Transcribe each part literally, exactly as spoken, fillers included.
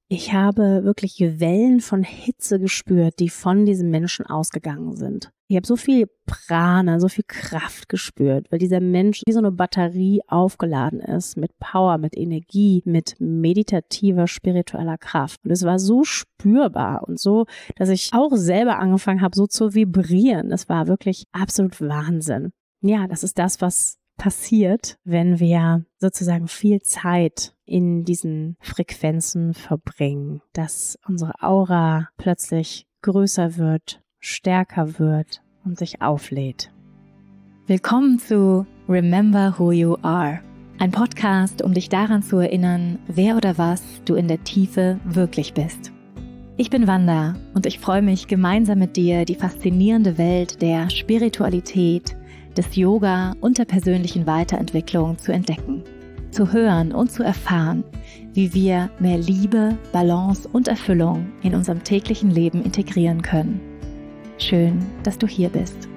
Ich habe wirklich Wellen von Hitze gespürt, die von diesem Menschen ausgegangen sind. Ich habe so viel Prana, so viel Kraft gespürt, weil dieser Mensch wie so eine Batterie aufgeladen ist mit Power, mit Energie, mit meditativer, spiritueller Kraft. Und es war so spürbar und so, dass ich auch selber angefangen habe, so zu vibrieren. Es war wirklich absolut Wahnsinn. Ja, das ist das, was passiert, wenn wir sozusagen viel Zeit in diesen Frequenzen verbringen, dass unsere Aura plötzlich größer wird, stärker wird und sich auflädt. Willkommen zu Remember Who You Are, ein Podcast, um dich daran zu erinnern, wer oder was du in der Tiefe wirklich bist. Ich bin Wanda und ich freue mich, gemeinsam mit dir die faszinierende Welt der Spiritualität, des Yoga und der persönlichen Weiterentwicklung zu entdecken, zu hören und zu erfahren, wie wir mehr Liebe, Balance und Erfüllung in unserem täglichen Leben integrieren können. Schön, dass du hier bist.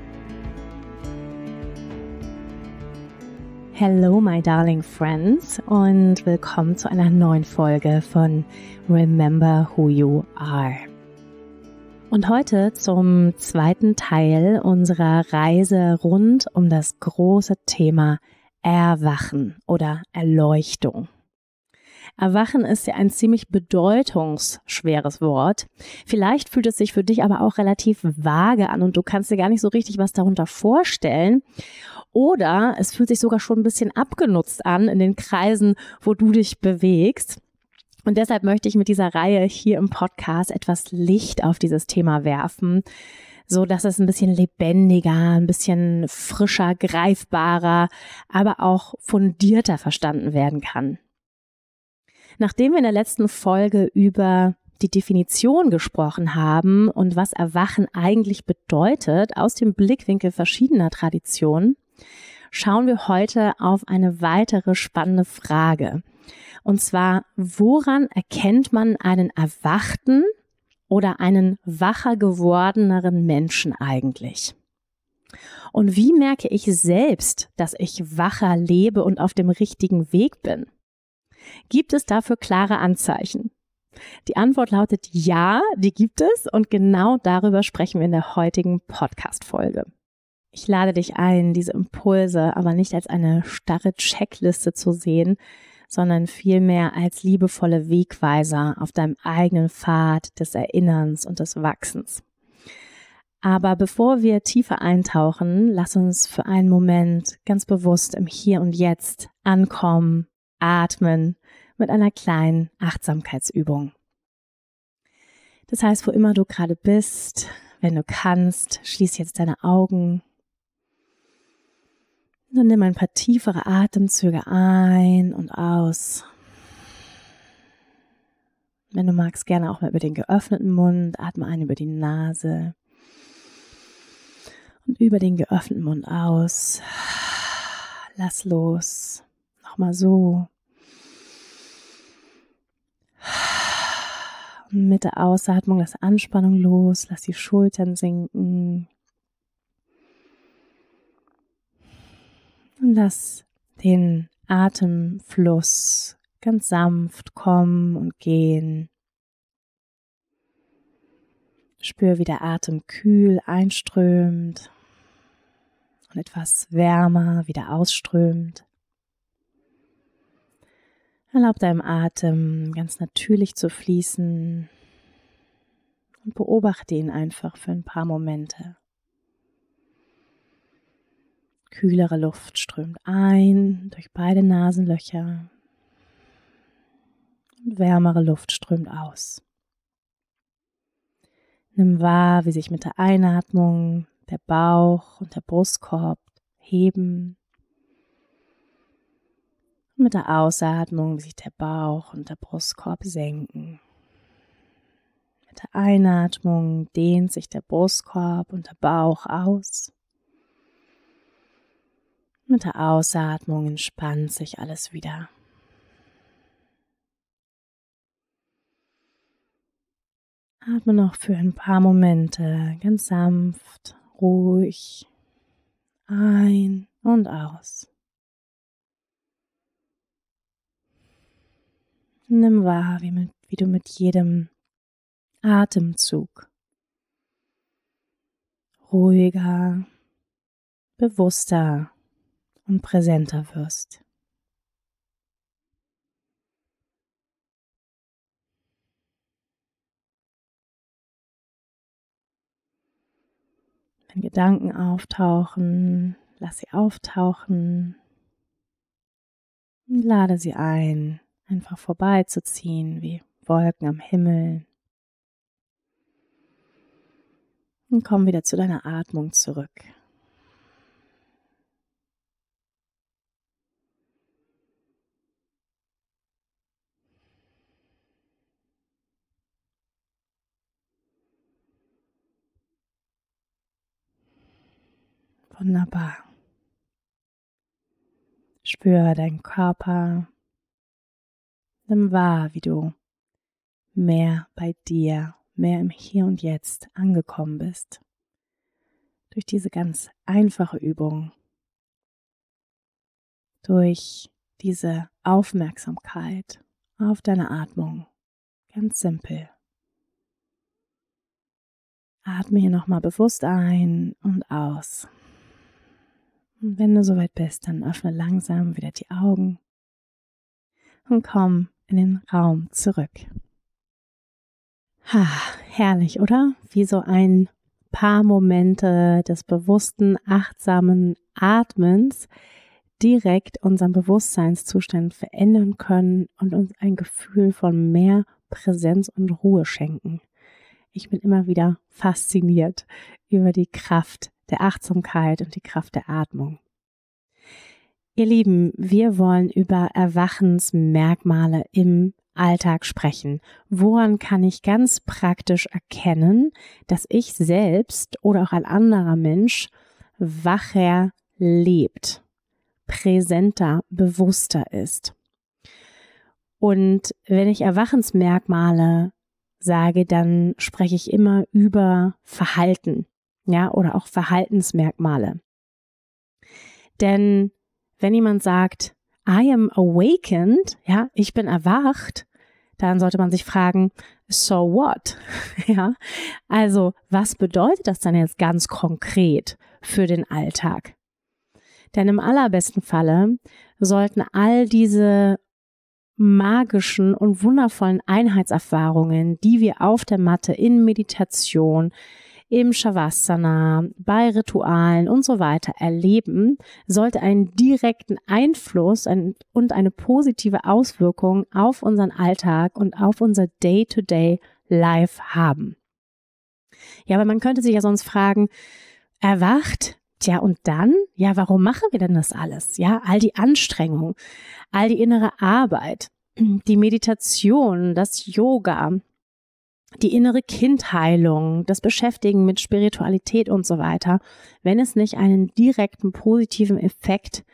Hello, my darling friends, und willkommen zu einer neuen Folge von Remember Who You Are. Und heute zum zweiten Teil unserer Reise rund um das große Thema Erwachen oder Erleuchtung. Erwachen ist ja ein ziemlich bedeutungsschweres Wort. Vielleicht fühlt es sich für dich aber auch relativ vage an und du kannst dir gar nicht so richtig was darunter vorstellen. Oder es fühlt sich sogar schon ein bisschen abgenutzt an in den Kreisen, wo du dich bewegst. Und deshalb möchte ich mit dieser Reihe hier im Podcast etwas Licht auf dieses Thema werfen, so dass es ein bisschen lebendiger, ein bisschen frischer, greifbarer, aber auch fundierter verstanden werden kann. Nachdem wir in der letzten Folge über die Definition gesprochen haben und was Erwachen eigentlich bedeutet, aus dem Blickwinkel verschiedener Traditionen, schauen wir heute auf eine weitere spannende Frage. Und zwar, woran erkennt man einen erwachten oder einen wacher gewordeneren Menschen eigentlich? Und wie merke ich selbst, dass ich wacher lebe und auf dem richtigen Weg bin? Gibt es dafür klare Anzeichen? Die Antwort lautet ja, die gibt es, und genau darüber sprechen wir in der heutigen Podcast-Folge. Ich lade dich ein, diese Impulse aber nicht als eine starre Checkliste zu sehen, sondern vielmehr als liebevolle Wegweiser auf deinem eigenen Pfad des Erinnerns und des Wachsens. Aber bevor wir tiefer eintauchen, lass uns für einen Moment ganz bewusst im Hier und Jetzt ankommen, atmen mit einer kleinen Achtsamkeitsübung. Das heißt, wo immer du gerade bist, wenn du kannst, schließ jetzt deine Augen. Dann nimm ein paar tiefere Atemzüge ein und aus. Wenn du magst, gerne auch mal über den geöffneten Mund. Atme ein über die Nase und über den geöffneten Mund aus. Lass los. Nochmal so. Und mit der Ausatmung lass Anspannung los. Lass die Schultern sinken. Und lass den Atemfluss ganz sanft kommen und gehen. Spür, wie der Atem kühl einströmt und etwas wärmer wieder ausströmt. Erlaub deinem Atem ganz natürlich zu fließen und beobachte ihn einfach für ein paar Momente. Kühlere Luft strömt ein durch beide Nasenlöcher und wärmere Luft strömt aus. Nimm wahr, wie sich mit der Einatmung der Bauch und der Brustkorb heben und mit der Ausatmung, wie sich der Bauch und der Brustkorb senken. Mit der Einatmung dehnt sich der Brustkorb und der Bauch aus. Mit der Ausatmung entspannt sich alles wieder. Atme noch für ein paar Momente ganz sanft, ruhig ein und aus. Nimm wahr, wie, mit, wie du mit jedem Atemzug ruhiger, bewusster und präsenter wirst. Wenn Gedanken auftauchen, lass sie auftauchen und lade sie ein, einfach vorbeizuziehen wie Wolken am Himmel. Und komm wieder zu deiner Atmung zurück. Wunderbar. Spüre deinen Körper. Nimm wahr, wie du mehr bei dir, mehr im Hier und Jetzt angekommen bist. Durch diese ganz einfache Übung. Durch diese Aufmerksamkeit auf deine Atmung. Ganz simpel. Atme hier nochmal bewusst ein und aus. Und wenn du soweit bist, dann öffne langsam wieder die Augen und komm in den Raum zurück. Ha, herrlich, oder? Wie so ein paar Momente des bewussten, achtsamen Atmens direkt unseren Bewusstseinszustand verändern können und uns ein Gefühl von mehr Präsenz und Ruhe schenken. Ich bin immer wieder fasziniert über die Kraft der Achtsamkeit und die Kraft der Atmung. Ihr Lieben, wir wollen über Erwachensmerkmale im Alltag sprechen. Woran kann ich ganz praktisch erkennen, dass ich selbst oder auch ein anderer Mensch wacher lebt, präsenter, bewusster ist? Und wenn ich Erwachensmerkmale sage, dann spreche ich immer über Verhalten, ja, oder auch Verhaltensmerkmale. Denn wenn jemand sagt, I am awakened, ja, ich bin erwacht, dann sollte man sich fragen, so what? Ja, also was bedeutet das dann jetzt ganz konkret für den Alltag? Denn im allerbesten Falle sollten all diese magischen und wundervollen Einheitserfahrungen, die wir auf der Matte in Meditation, im Shavasana, bei Ritualen und so weiter erleben, sollte einen direkten Einfluss und eine positive Auswirkung auf unseren Alltag und auf unser Day-to-Day-Life haben. Ja, aber man könnte sich ja sonst fragen, erwacht? Tja, und dann? Ja, warum machen wir denn das alles? Ja, all die Anstrengung, all die innere Arbeit, die Meditation, das Yoga, die innere Kindheilung, das Beschäftigen mit Spiritualität und so weiter, wenn es nicht einen direkten positiven Effekt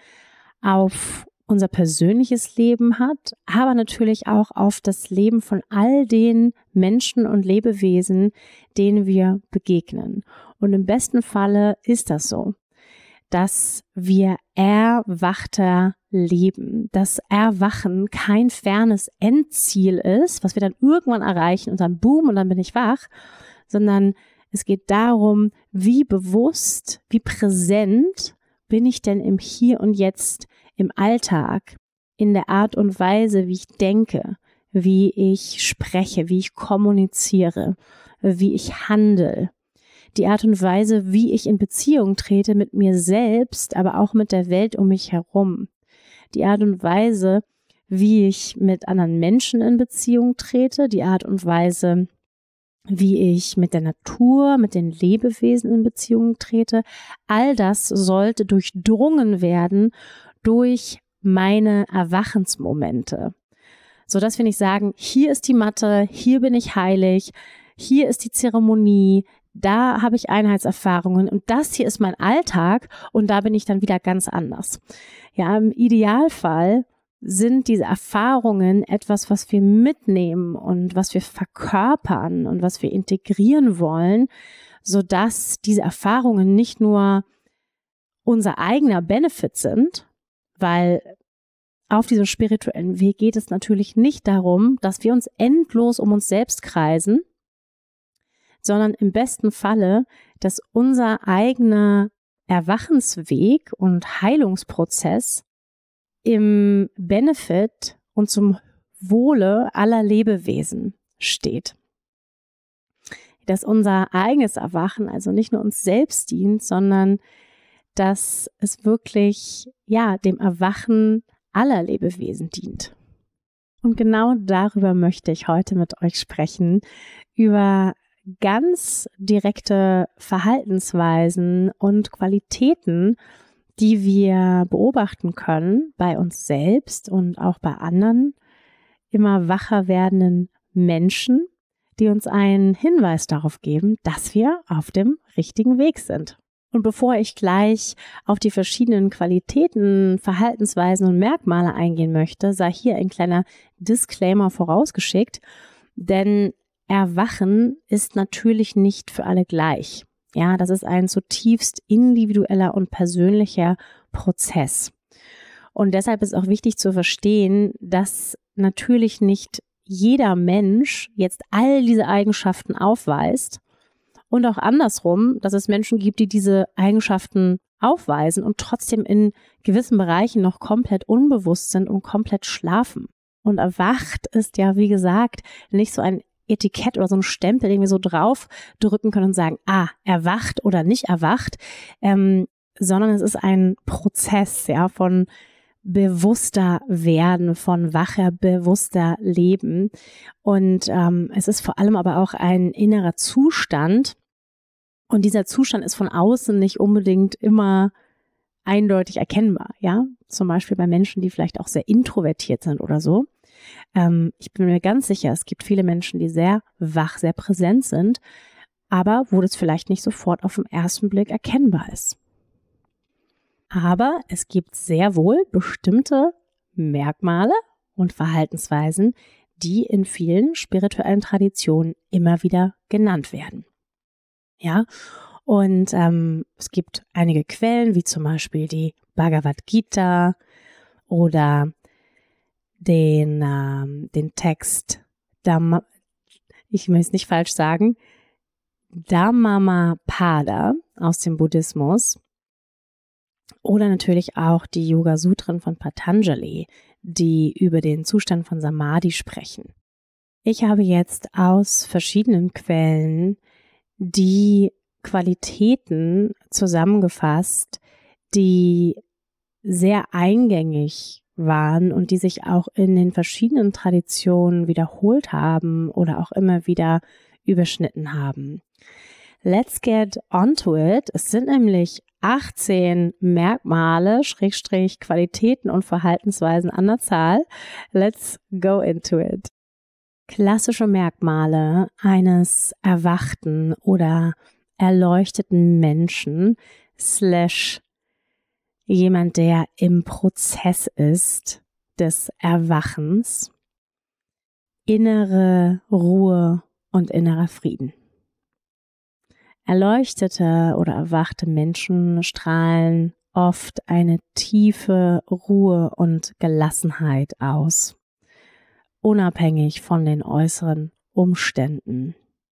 auf unser persönliches Leben hat, aber natürlich auch auf das Leben von all den Menschen und Lebewesen, denen wir begegnen. Und im besten Falle ist das so, dass wir erwachter leben, dass Erwachen kein fernes Endziel ist, was wir dann irgendwann erreichen und dann boom und dann bin ich wach, sondern es geht darum, wie bewusst, wie präsent bin ich denn im Hier und Jetzt, im Alltag, in der Art und Weise, wie ich denke, wie ich spreche, wie ich kommuniziere, wie ich handle. Die Art und Weise, wie ich in Beziehung trete mit mir selbst, aber auch mit der Welt um mich herum. Die Art und Weise, wie ich mit anderen Menschen in Beziehung trete, die Art und Weise, wie ich mit der Natur, mit den Lebewesen in Beziehung trete, all das sollte durchdrungen werden durch meine Erwachensmomente. Sodass wir nicht sagen, hier ist die Matte, hier bin ich heilig, hier ist die Zeremonie, da habe ich Einheitserfahrungen und das hier ist mein Alltag und da bin ich dann wieder ganz anders. Ja, im Idealfall sind diese Erfahrungen etwas, was wir mitnehmen und was wir verkörpern und was wir integrieren wollen, sodass diese Erfahrungen nicht nur unser eigener Benefit sind, weil auf diesem spirituellen Weg geht es natürlich nicht darum, dass wir uns endlos um uns selbst kreisen, sondern im besten Falle, dass unser eigener Erwachensweg und Heilungsprozess im Benefit und zum Wohle aller Lebewesen steht. Dass unser eigenes Erwachen also nicht nur uns selbst dient, sondern dass es wirklich, ja, dem Erwachen aller Lebewesen dient. Und genau darüber möchte ich heute mit euch sprechen, über ganz direkte Verhaltensweisen und Qualitäten, die wir beobachten können bei uns selbst und auch bei anderen immer wacher werdenden Menschen, die uns einen Hinweis darauf geben, dass wir auf dem richtigen Weg sind. Und bevor ich gleich auf die verschiedenen Qualitäten, Verhaltensweisen und Merkmale eingehen möchte, sei hier ein kleiner Disclaimer vorausgeschickt, denn Erwachen ist natürlich nicht für alle gleich. Ja, das ist ein zutiefst individueller und persönlicher Prozess. Und deshalb ist auch wichtig zu verstehen, dass natürlich nicht jeder Mensch jetzt all diese Eigenschaften aufweist und auch andersrum, dass es Menschen gibt, die diese Eigenschaften aufweisen und trotzdem in gewissen Bereichen noch komplett unbewusst sind und komplett schlafen. Und erwacht ist ja, wie gesagt, nicht so ein Etikett oder so ein Stempel, den wir so drauf drücken können und sagen, ah, erwacht oder nicht erwacht, ähm, sondern es ist ein Prozess, ja, von bewusster werden, von wacher, bewusster Leben. Und ähm, es ist vor allem aber auch ein innerer Zustand. Und dieser Zustand ist von außen nicht unbedingt immer eindeutig erkennbar, ja. Zum Beispiel bei Menschen, die vielleicht auch sehr introvertiert sind oder so. Ähm, ich bin mir ganz sicher, es gibt viele Menschen, die sehr wach, sehr präsent sind, aber wo das vielleicht nicht sofort auf den ersten Blick erkennbar ist. Aber es gibt sehr wohl bestimmte Merkmale und Verhaltensweisen, die in vielen spirituellen Traditionen immer wieder genannt werden. Ja, und ähm, es gibt einige Quellen, wie zum Beispiel die Bhagavad Gita oder den, ähm, den Text, Dhamma, ich will es nicht falsch sagen, Dhammamapada aus dem Buddhismus oder natürlich auch die Yoga-Sutren von Patanjali, die über den Zustand von Samadhi sprechen. Ich habe jetzt aus verschiedenen Quellen die Qualitäten zusammengefasst, die sehr eingängig waren und die sich auch in den verschiedenen Traditionen wiederholt haben oder auch immer wieder überschnitten haben. Let's get onto it. Es sind nämlich achtzehn Merkmale, Schrägstrich, Qualitäten und Verhaltensweisen an der Zahl. Let's go into it. Klassische Merkmale eines erwachten oder erleuchteten Menschen slash jemand, der im Prozess ist des Erwachens, innere Ruhe und innerer Frieden. Erleuchtete oder erwachte Menschen strahlen oft eine tiefe Ruhe und Gelassenheit aus, unabhängig von den äußeren Umständen.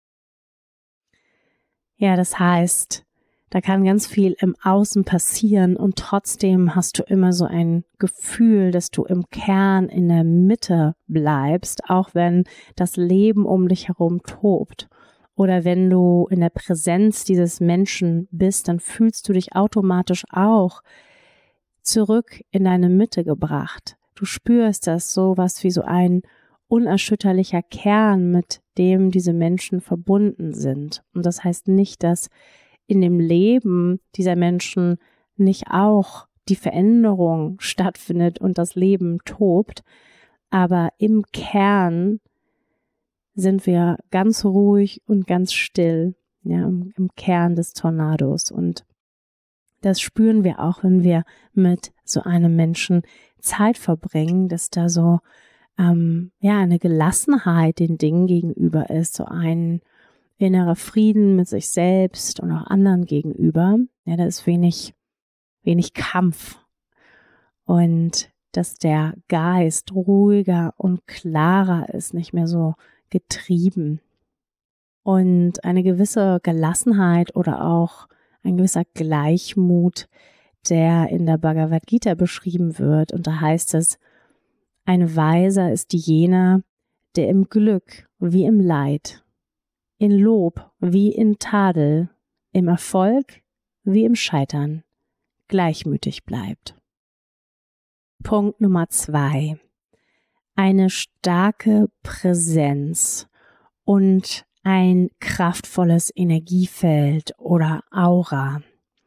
Ja, das heißt, da kann ganz viel im Außen passieren und trotzdem hast du immer so ein Gefühl, dass du im Kern in der Mitte bleibst, auch wenn das Leben um dich herum tobt. Oder wenn du in der Präsenz dieses Menschen bist, dann fühlst du dich automatisch auch zurück in deine Mitte gebracht. Du spürst das so was wie so ein unerschütterlicher Kern, mit dem diese Menschen verbunden sind. Und das heißt nicht, dass in dem Leben dieser Menschen nicht auch die Veränderung stattfindet und das Leben tobt, aber im Kern sind wir ganz ruhig und ganz still, ja, im, im Kern des Tornados. Und das spüren wir auch, wenn wir mit so einem Menschen Zeit verbringen, dass da so ähm, ja eine Gelassenheit den Dingen gegenüber ist, so ein innerer Frieden mit sich selbst und auch anderen gegenüber. Ja, da ist wenig, wenig Kampf. Und dass der Geist ruhiger und klarer ist, nicht mehr so getrieben. Und eine gewisse Gelassenheit oder auch ein gewisser Gleichmut, der in der Bhagavad Gita beschrieben wird. Und da heißt es, ein Weiser ist jener, der im Glück wie im Leid, in Lob wie in Tadel, im Erfolg wie im Scheitern gleichmütig bleibt. Punkt Nummer zwei. Eine starke Präsenz und ein kraftvolles Energiefeld oder Aura.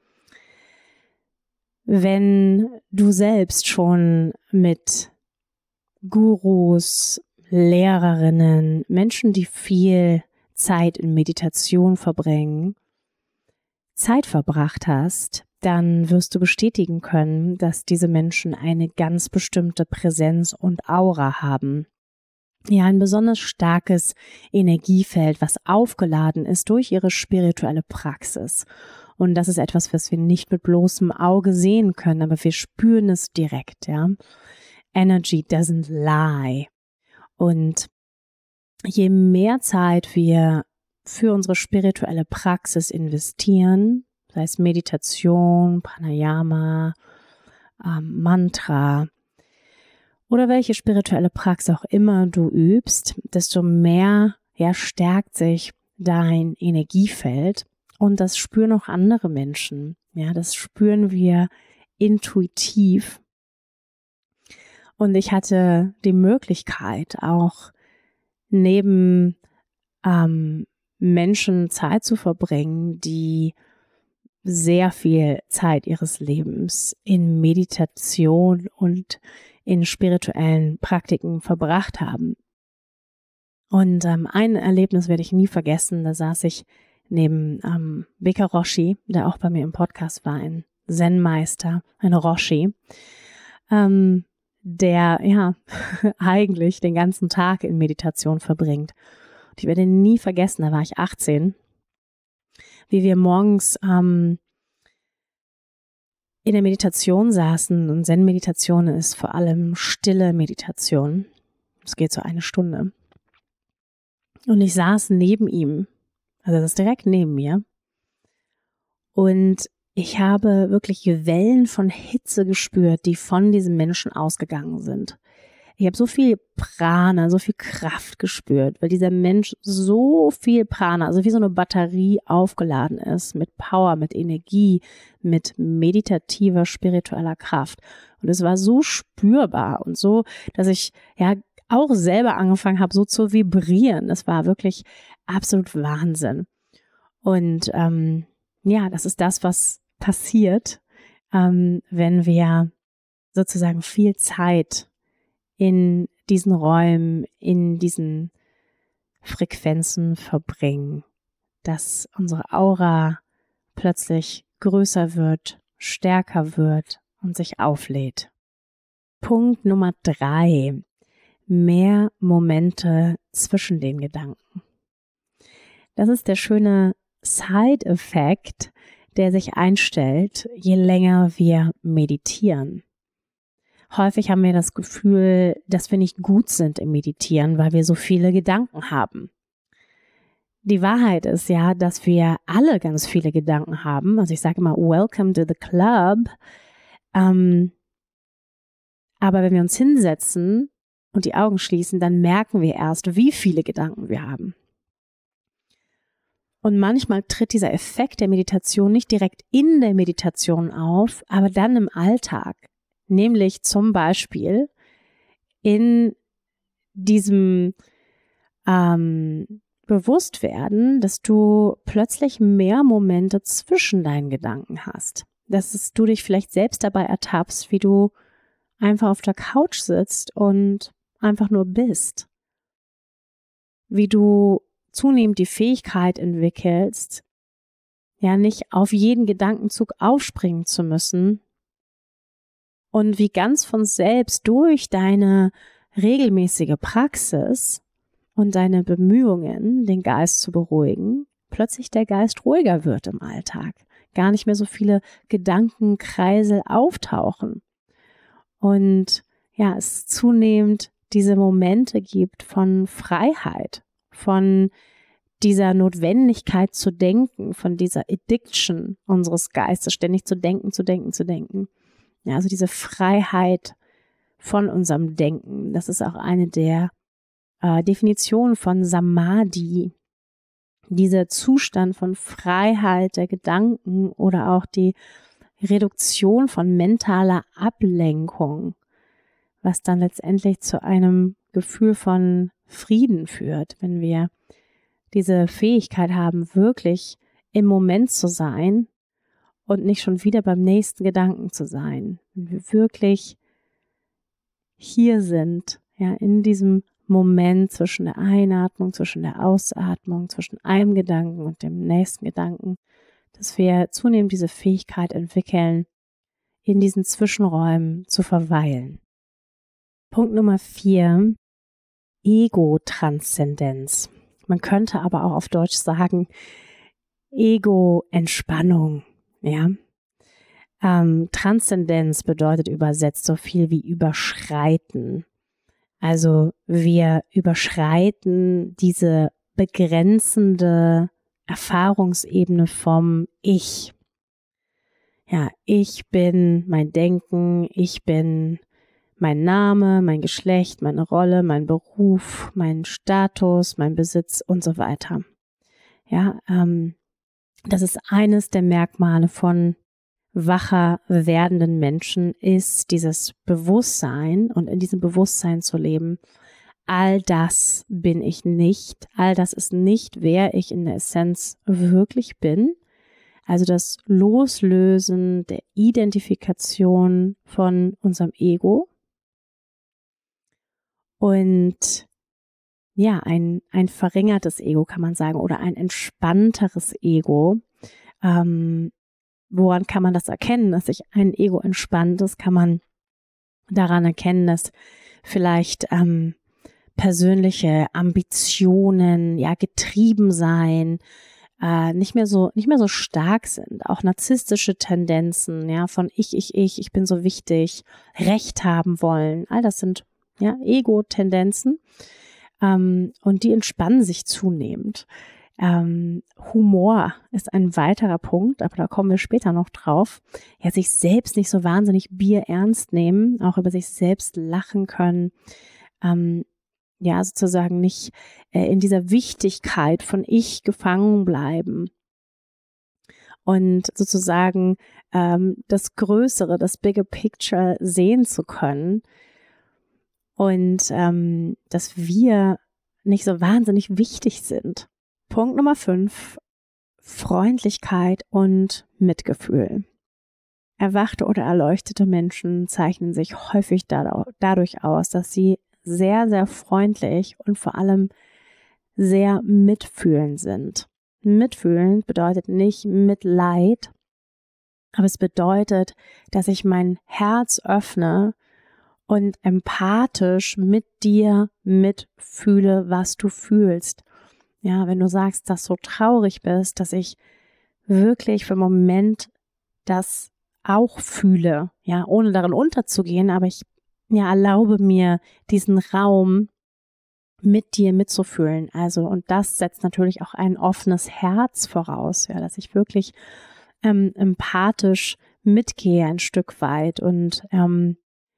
Wenn du selbst schon mit Gurus, Lehrerinnen, Menschen, die viel Zeit in Meditation verbringen, Zeit verbracht hast, dann wirst du bestätigen können, dass diese Menschen eine ganz bestimmte Präsenz und Aura haben. Ja, ein besonders starkes Energiefeld, was aufgeladen ist durch ihre spirituelle Praxis. Und das ist etwas, was wir nicht mit bloßem Auge sehen können, aber wir spüren es direkt, ja. Energy doesn't lie. Und je mehr Zeit wir für unsere spirituelle Praxis investieren, sei es Meditation, Pranayama, ähm, Mantra oder welche spirituelle Praxis auch immer du übst, desto mehr ja, stärkt sich dein Energiefeld und das spüren auch andere Menschen. Ja, das spüren wir intuitiv. Und ich hatte die Möglichkeit, auch neben ähm, Menschen Zeit zu verbringen, die sehr viel Zeit ihres Lebens in Meditation und in spirituellen Praktiken verbracht haben. Und ähm, ein Erlebnis werde ich nie vergessen, da saß ich neben ähm, Beka Roshi, der auch bei mir im Podcast war, ein Zen-Meister, ein Roshi, ähm, der ja eigentlich den ganzen Tag in Meditation verbringt. Und ich werde nie vergessen, da war ich achtzehn, wie wir morgens ähm, in der Meditation saßen. Und Zen-Meditation ist vor allem stille Meditation. Es geht so eine Stunde. Und ich saß neben ihm, also das ist direkt neben mir. Und ich habe wirklich Wellen von Hitze gespürt, die von diesem Menschen ausgegangen sind. Ich habe so viel Prana, so viel Kraft gespürt, weil dieser Mensch so viel Prana, also wie so eine Batterie aufgeladen ist mit Power, mit Energie, mit meditativer, spiritueller Kraft. Und es war so spürbar und so, dass ich ja auch selber angefangen habe, so zu vibrieren. Das war wirklich absolut Wahnsinn. Und ähm, ja, das ist das, was passiert, ähm, wenn wir sozusagen viel Zeit in diesen Räumen, in diesen Frequenzen verbringen, dass unsere Aura plötzlich größer wird, stärker wird und sich auflädt. Punkt Nummer drei. Mehr Momente zwischen den Gedanken. Das ist der schöne Side-Effekt, der sich einstellt, je länger wir meditieren. Häufig haben wir das Gefühl, dass wir nicht gut sind im Meditieren, weil wir so viele Gedanken haben. Die Wahrheit ist ja, dass wir alle ganz viele Gedanken haben. Also ich sage immer, welcome to the club. Ähm, aber wenn wir uns hinsetzen und die Augen schließen, dann merken wir erst, wie viele Gedanken wir haben. Und manchmal tritt dieser Effekt der Meditation nicht direkt in der Meditation auf, aber dann im Alltag. Nämlich zum Beispiel in diesem ähm, Bewusstwerden, dass du plötzlich mehr Momente zwischen deinen Gedanken hast. Dass du dich vielleicht selbst dabei ertappst, wie du einfach auf der Couch sitzt und einfach nur bist. Wie du zunehmend die Fähigkeit entwickelst, ja nicht auf jeden Gedankenzug aufspringen zu müssen und wie ganz von selbst durch deine regelmäßige Praxis und deine Bemühungen, den Geist zu beruhigen, plötzlich der Geist ruhiger wird im Alltag. Gar nicht mehr so viele Gedankenkreisel auftauchen. Und ja, es zunehmend diese Momente gibt von Freiheit, von dieser Notwendigkeit zu denken, von dieser Addiction unseres Geistes, ständig zu denken, zu denken, zu denken. Ja, also diese Freiheit von unserem Denken, das ist auch eine der äh, Definitionen von Samadhi, dieser Zustand von Freiheit der Gedanken oder auch die Reduktion von mentaler Ablenkung, was dann letztendlich zu einem Gefühl von Frieden führt, wenn wir diese Fähigkeit haben, wirklich im Moment zu sein und nicht schon wieder beim nächsten Gedanken zu sein. Wenn wir wirklich hier sind, ja, in diesem Moment zwischen der Einatmung, zwischen der Ausatmung, zwischen einem Gedanken und dem nächsten Gedanken, dass wir zunehmend diese Fähigkeit entwickeln, in diesen Zwischenräumen zu verweilen. Punkt Nummer vier, Ego-Transzendenz. Man könnte aber auch auf Deutsch sagen, Ego-Entspannung, ja. Ähm, Transzendenz bedeutet übersetzt so viel wie überschreiten. Also wir überschreiten diese begrenzende Erfahrungsebene vom Ich. Ja, ich bin mein Denken, ich bin mein Name, mein Geschlecht, meine Rolle, mein Beruf, mein Status, mein Besitz und so weiter. Ja, ähm, das ist eines der Merkmale von wacher werdenden Menschen, ist dieses Bewusstsein und in diesem Bewusstsein zu leben. All das bin ich nicht, all das ist nicht, wer ich in der Essenz wirklich bin. Also das Loslösen der Identifikation von unserem Ego. Und ja, ein, ein verringertes Ego kann man sagen oder ein entspannteres Ego. Ähm, woran kann man das erkennen, dass sich ein Ego entspannt ist? Kann man daran erkennen, dass vielleicht ähm, persönliche Ambitionen, ja, getrieben sein, äh, nicht mehr so, nicht mehr so stark sind. Auch narzisstische Tendenzen, ja, von ich, ich, ich, ich bin so wichtig, Recht haben wollen. All das sind ja Ego-Tendenzen. Ähm, und die entspannen sich zunehmend. Ähm, Humor ist ein weiterer Punkt, aber da kommen wir später noch drauf. Ja, sich selbst nicht so wahnsinnig bierernst nehmen, auch über sich selbst lachen können. Ähm, ja, sozusagen nicht äh, in dieser Wichtigkeit von ich gefangen bleiben. Und sozusagen ähm, das Größere, das Bigger Picture sehen zu können. Und ähm, dass wir nicht so wahnsinnig wichtig sind. Punkt Nummer fünf, Freundlichkeit und Mitgefühl. Erwachte oder erleuchtete Menschen zeichnen sich häufig dadurch aus, dass sie sehr, sehr freundlich und vor allem sehr mitfühlend sind. Mitfühlend bedeutet nicht Mitleid, aber es bedeutet, dass ich mein Herz öffne und empathisch mit dir mitfühle, was du fühlst. Ja, wenn du sagst, dass du traurig bist, dass ich wirklich für einen Moment das auch fühle, ja, ohne darin unterzugehen, aber ich ja erlaube mir diesen Raum mit dir mitzufühlen. Also und das setzt natürlich auch ein offenes Herz voraus, ja, dass ich wirklich ähm, empathisch mitgehe ein Stück weit und ähm,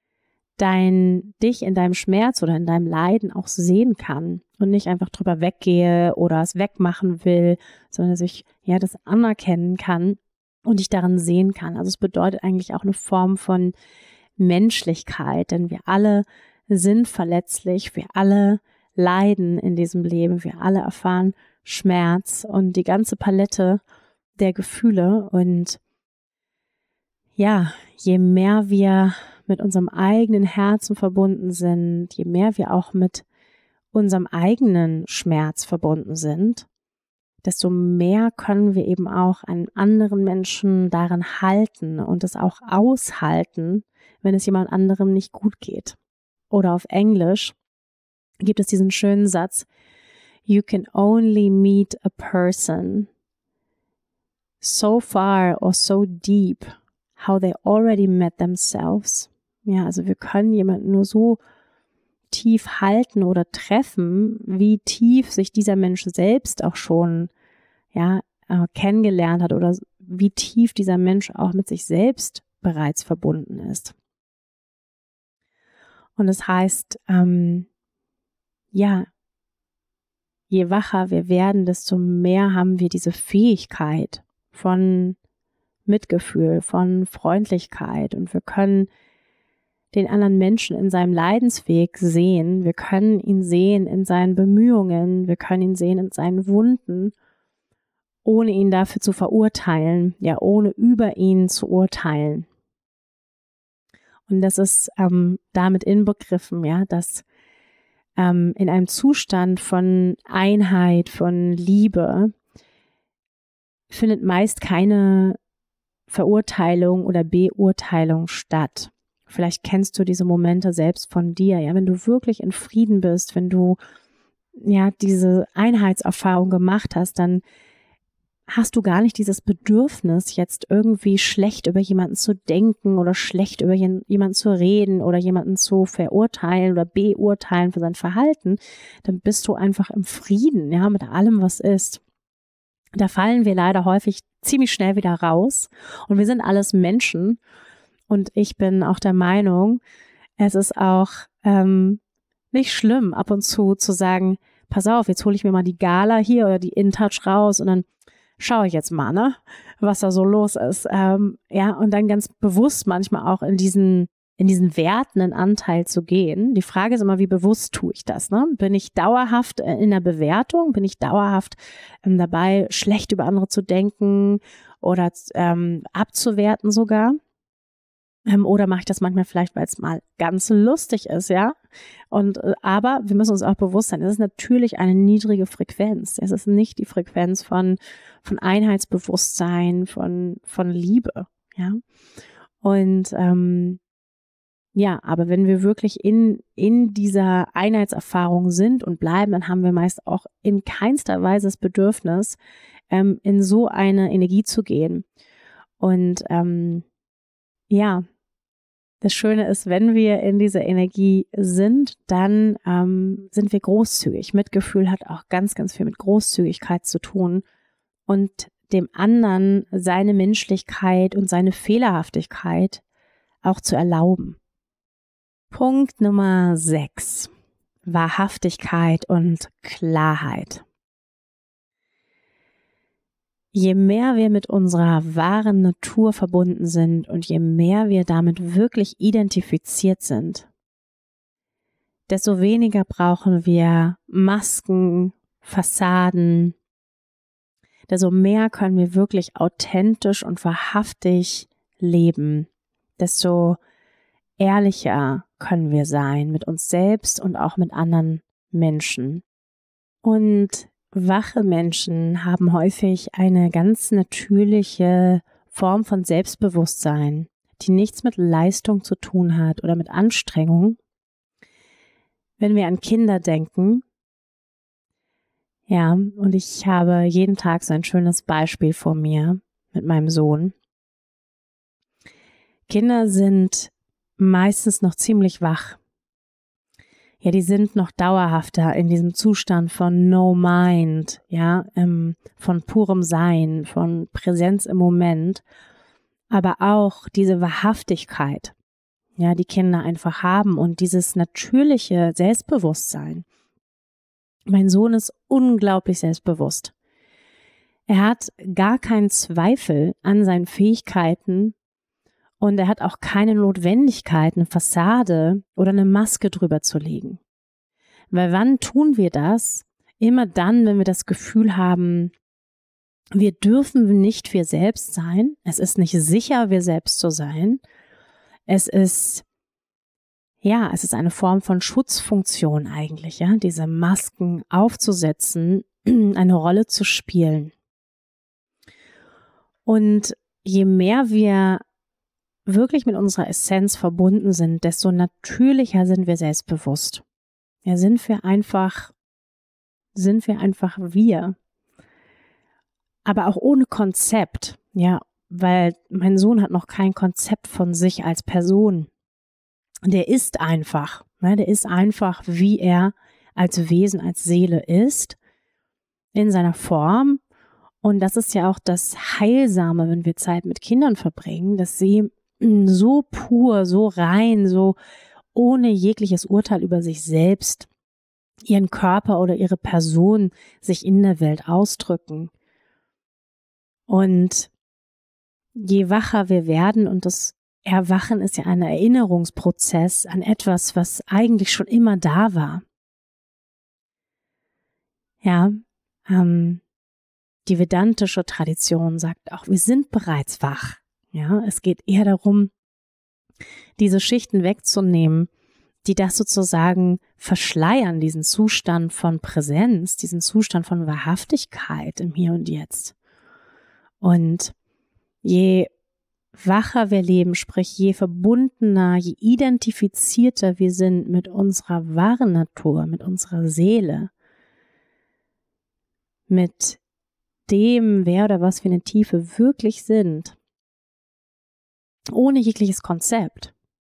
dein, dich in deinem Schmerz oder in deinem Leiden auch sehen kann und nicht einfach drüber weggehe oder es wegmachen will, sondern dass ich ja das anerkennen kann und dich darin sehen kann. Also es bedeutet eigentlich auch eine Form von Menschlichkeit, denn wir alle sind verletzlich, wir alle leiden in diesem Leben, wir alle erfahren Schmerz und die ganze Palette der Gefühle und ja, je mehr wir mit unserem eigenen Herzen verbunden sind, je mehr wir auch mit unserem eigenen Schmerz verbunden sind, desto mehr können wir eben auch einen anderen Menschen darin halten und es auch aushalten, wenn es jemand anderem nicht gut geht. Oder auf Englisch gibt es diesen schönen Satz, you can only meet a person so far or so deep how they already met themselves Ja, also wir können jemanden nur so tief halten oder treffen, wie tief sich dieser Mensch selbst auch schon ja äh, kennengelernt hat oder wie tief dieser Mensch auch mit sich selbst bereits verbunden ist. Und das heißt, ähm, ja, je wacher wir werden, desto mehr haben wir diese Fähigkeit von Mitgefühl, von Freundlichkeit, und wir können den anderen Menschen in seinem Leidensweg sehen. Wir können ihn sehen in seinen Bemühungen. Wir können ihn sehen in seinen Wunden, ohne ihn dafür zu verurteilen, ja, ohne über ihn zu urteilen. Und das ist ähm, damit inbegriffen, ja, dass ähm, in einem Zustand von Einheit, von Liebe findet meist keine Verurteilung oder Beurteilung statt. Vielleicht kennst du diese Momente selbst von dir, ja, wenn du wirklich in Frieden bist, wenn du ja diese Einheitserfahrung gemacht hast, dann hast du gar nicht dieses Bedürfnis, jetzt irgendwie schlecht über jemanden zu denken oder schlecht über jemanden zu reden oder jemanden zu verurteilen oder beurteilen für sein Verhalten. Dann bist du einfach im Frieden, ja, mit allem, was ist. Da fallen wir leider häufig ziemlich schnell wieder raus, und wir sind alles Menschen. Und ich bin auch der Meinung, es ist auch ähm, nicht schlimm, ab und zu zu sagen, pass auf, jetzt hole ich mir mal die Gala hier oder die InTouch raus und dann schaue ich jetzt mal, ne, was da so los ist. Ähm, ja, und dann ganz bewusst manchmal auch in diesen in diesen wertenden Anteil zu gehen. Die Frage ist immer, wie bewusst tue ich das? Ne? Bin ich dauerhaft in der Bewertung? Bin ich dauerhaft ähm, dabei, schlecht über andere zu denken oder ähm, abzuwerten sogar? Ähm, oder mache ich das manchmal vielleicht, weil es mal ganz lustig ist, ja? Und äh, aber wir müssen uns auch bewusst sein, es ist natürlich eine niedrige Frequenz. Es ist nicht die Frequenz von von Einheitsbewusstsein, von von Liebe, ja? Und ähm, ja, aber wenn wir wirklich in in dieser Einheitserfahrung sind und bleiben, dann haben wir meist auch in keinster Weise das Bedürfnis, ähm, in so eine Energie zu gehen. Und ähm, ja, das Schöne ist, wenn wir in dieser Energie sind, dann ähm, sind wir großzügig. Mitgefühl hat auch ganz, ganz viel mit Großzügigkeit zu tun und dem anderen seine Menschlichkeit und seine Fehlerhaftigkeit auch zu erlauben. Punkt Nummer sechs. Wahrhaftigkeit und Klarheit. Je mehr wir mit unserer wahren Natur verbunden sind und je mehr wir damit wirklich identifiziert sind, desto weniger brauchen wir Masken, Fassaden, desto mehr können wir wirklich authentisch und wahrhaftig leben, desto ehrlicher können wir sein mit uns selbst und auch mit anderen Menschen. Und wache Menschen haben häufig eine ganz natürliche Form von Selbstbewusstsein, die nichts mit Leistung zu tun hat oder mit Anstrengung. Wenn wir an Kinder denken, ja, und ich habe jeden Tag so ein schönes Beispiel vor mir mit meinem Sohn. Kinder sind meistens noch ziemlich wach. Ja, die sind noch dauerhafter in diesem Zustand von No Mind, ja, ähm, von purem Sein, von Präsenz im Moment, aber auch diese Wahrhaftigkeit, ja, die Kinder einfach haben und dieses natürliche Selbstbewusstsein. Mein Sohn ist unglaublich selbstbewusst. Er hat gar keinen Zweifel an seinen Fähigkeiten. Und er hat auch keine Notwendigkeit, eine Fassade oder eine Maske drüber zu legen. Weil wann tun wir das? Immer dann, wenn wir das Gefühl haben, wir dürfen nicht wir selbst sein. Es ist nicht sicher, wir selbst zu sein. Es ist, ja, es ist eine Form von Schutzfunktion eigentlich, ja, diese Masken aufzusetzen, eine Rolle zu spielen. Und je mehr wir wirklich mit unserer Essenz verbunden sind, desto natürlicher sind wir selbstbewusst. Ja, sind wir einfach, sind wir einfach wir. Aber auch ohne Konzept, ja, weil mein Sohn hat noch kein Konzept von sich als Person. der ist einfach, ne? Der ist einfach, wie er als Wesen, als Seele ist, in seiner Form. Und das ist ja auch das Heilsame, wenn wir Zeit mit Kindern verbringen, dass sie so pur, so rein, so ohne jegliches Urteil über sich selbst, ihren Körper oder ihre Person sich in der Welt ausdrücken. Und je wacher wir werden, und das Erwachen ist ja ein Erinnerungsprozess an etwas, was eigentlich schon immer da war. Ja, ähm, die vedantische Tradition sagt auch, wir sind bereits wach. Ja, es geht eher darum, diese Schichten wegzunehmen, die das sozusagen verschleiern, diesen Zustand von Präsenz, diesen Zustand von Wahrhaftigkeit im Hier und Jetzt. Und je wacher wir leben, sprich je verbundener, je identifizierter wir sind mit unserer wahren Natur, mit unserer Seele, mit dem, wer oder was wir in der Tiefe wirklich sind, ohne jegliches Konzept,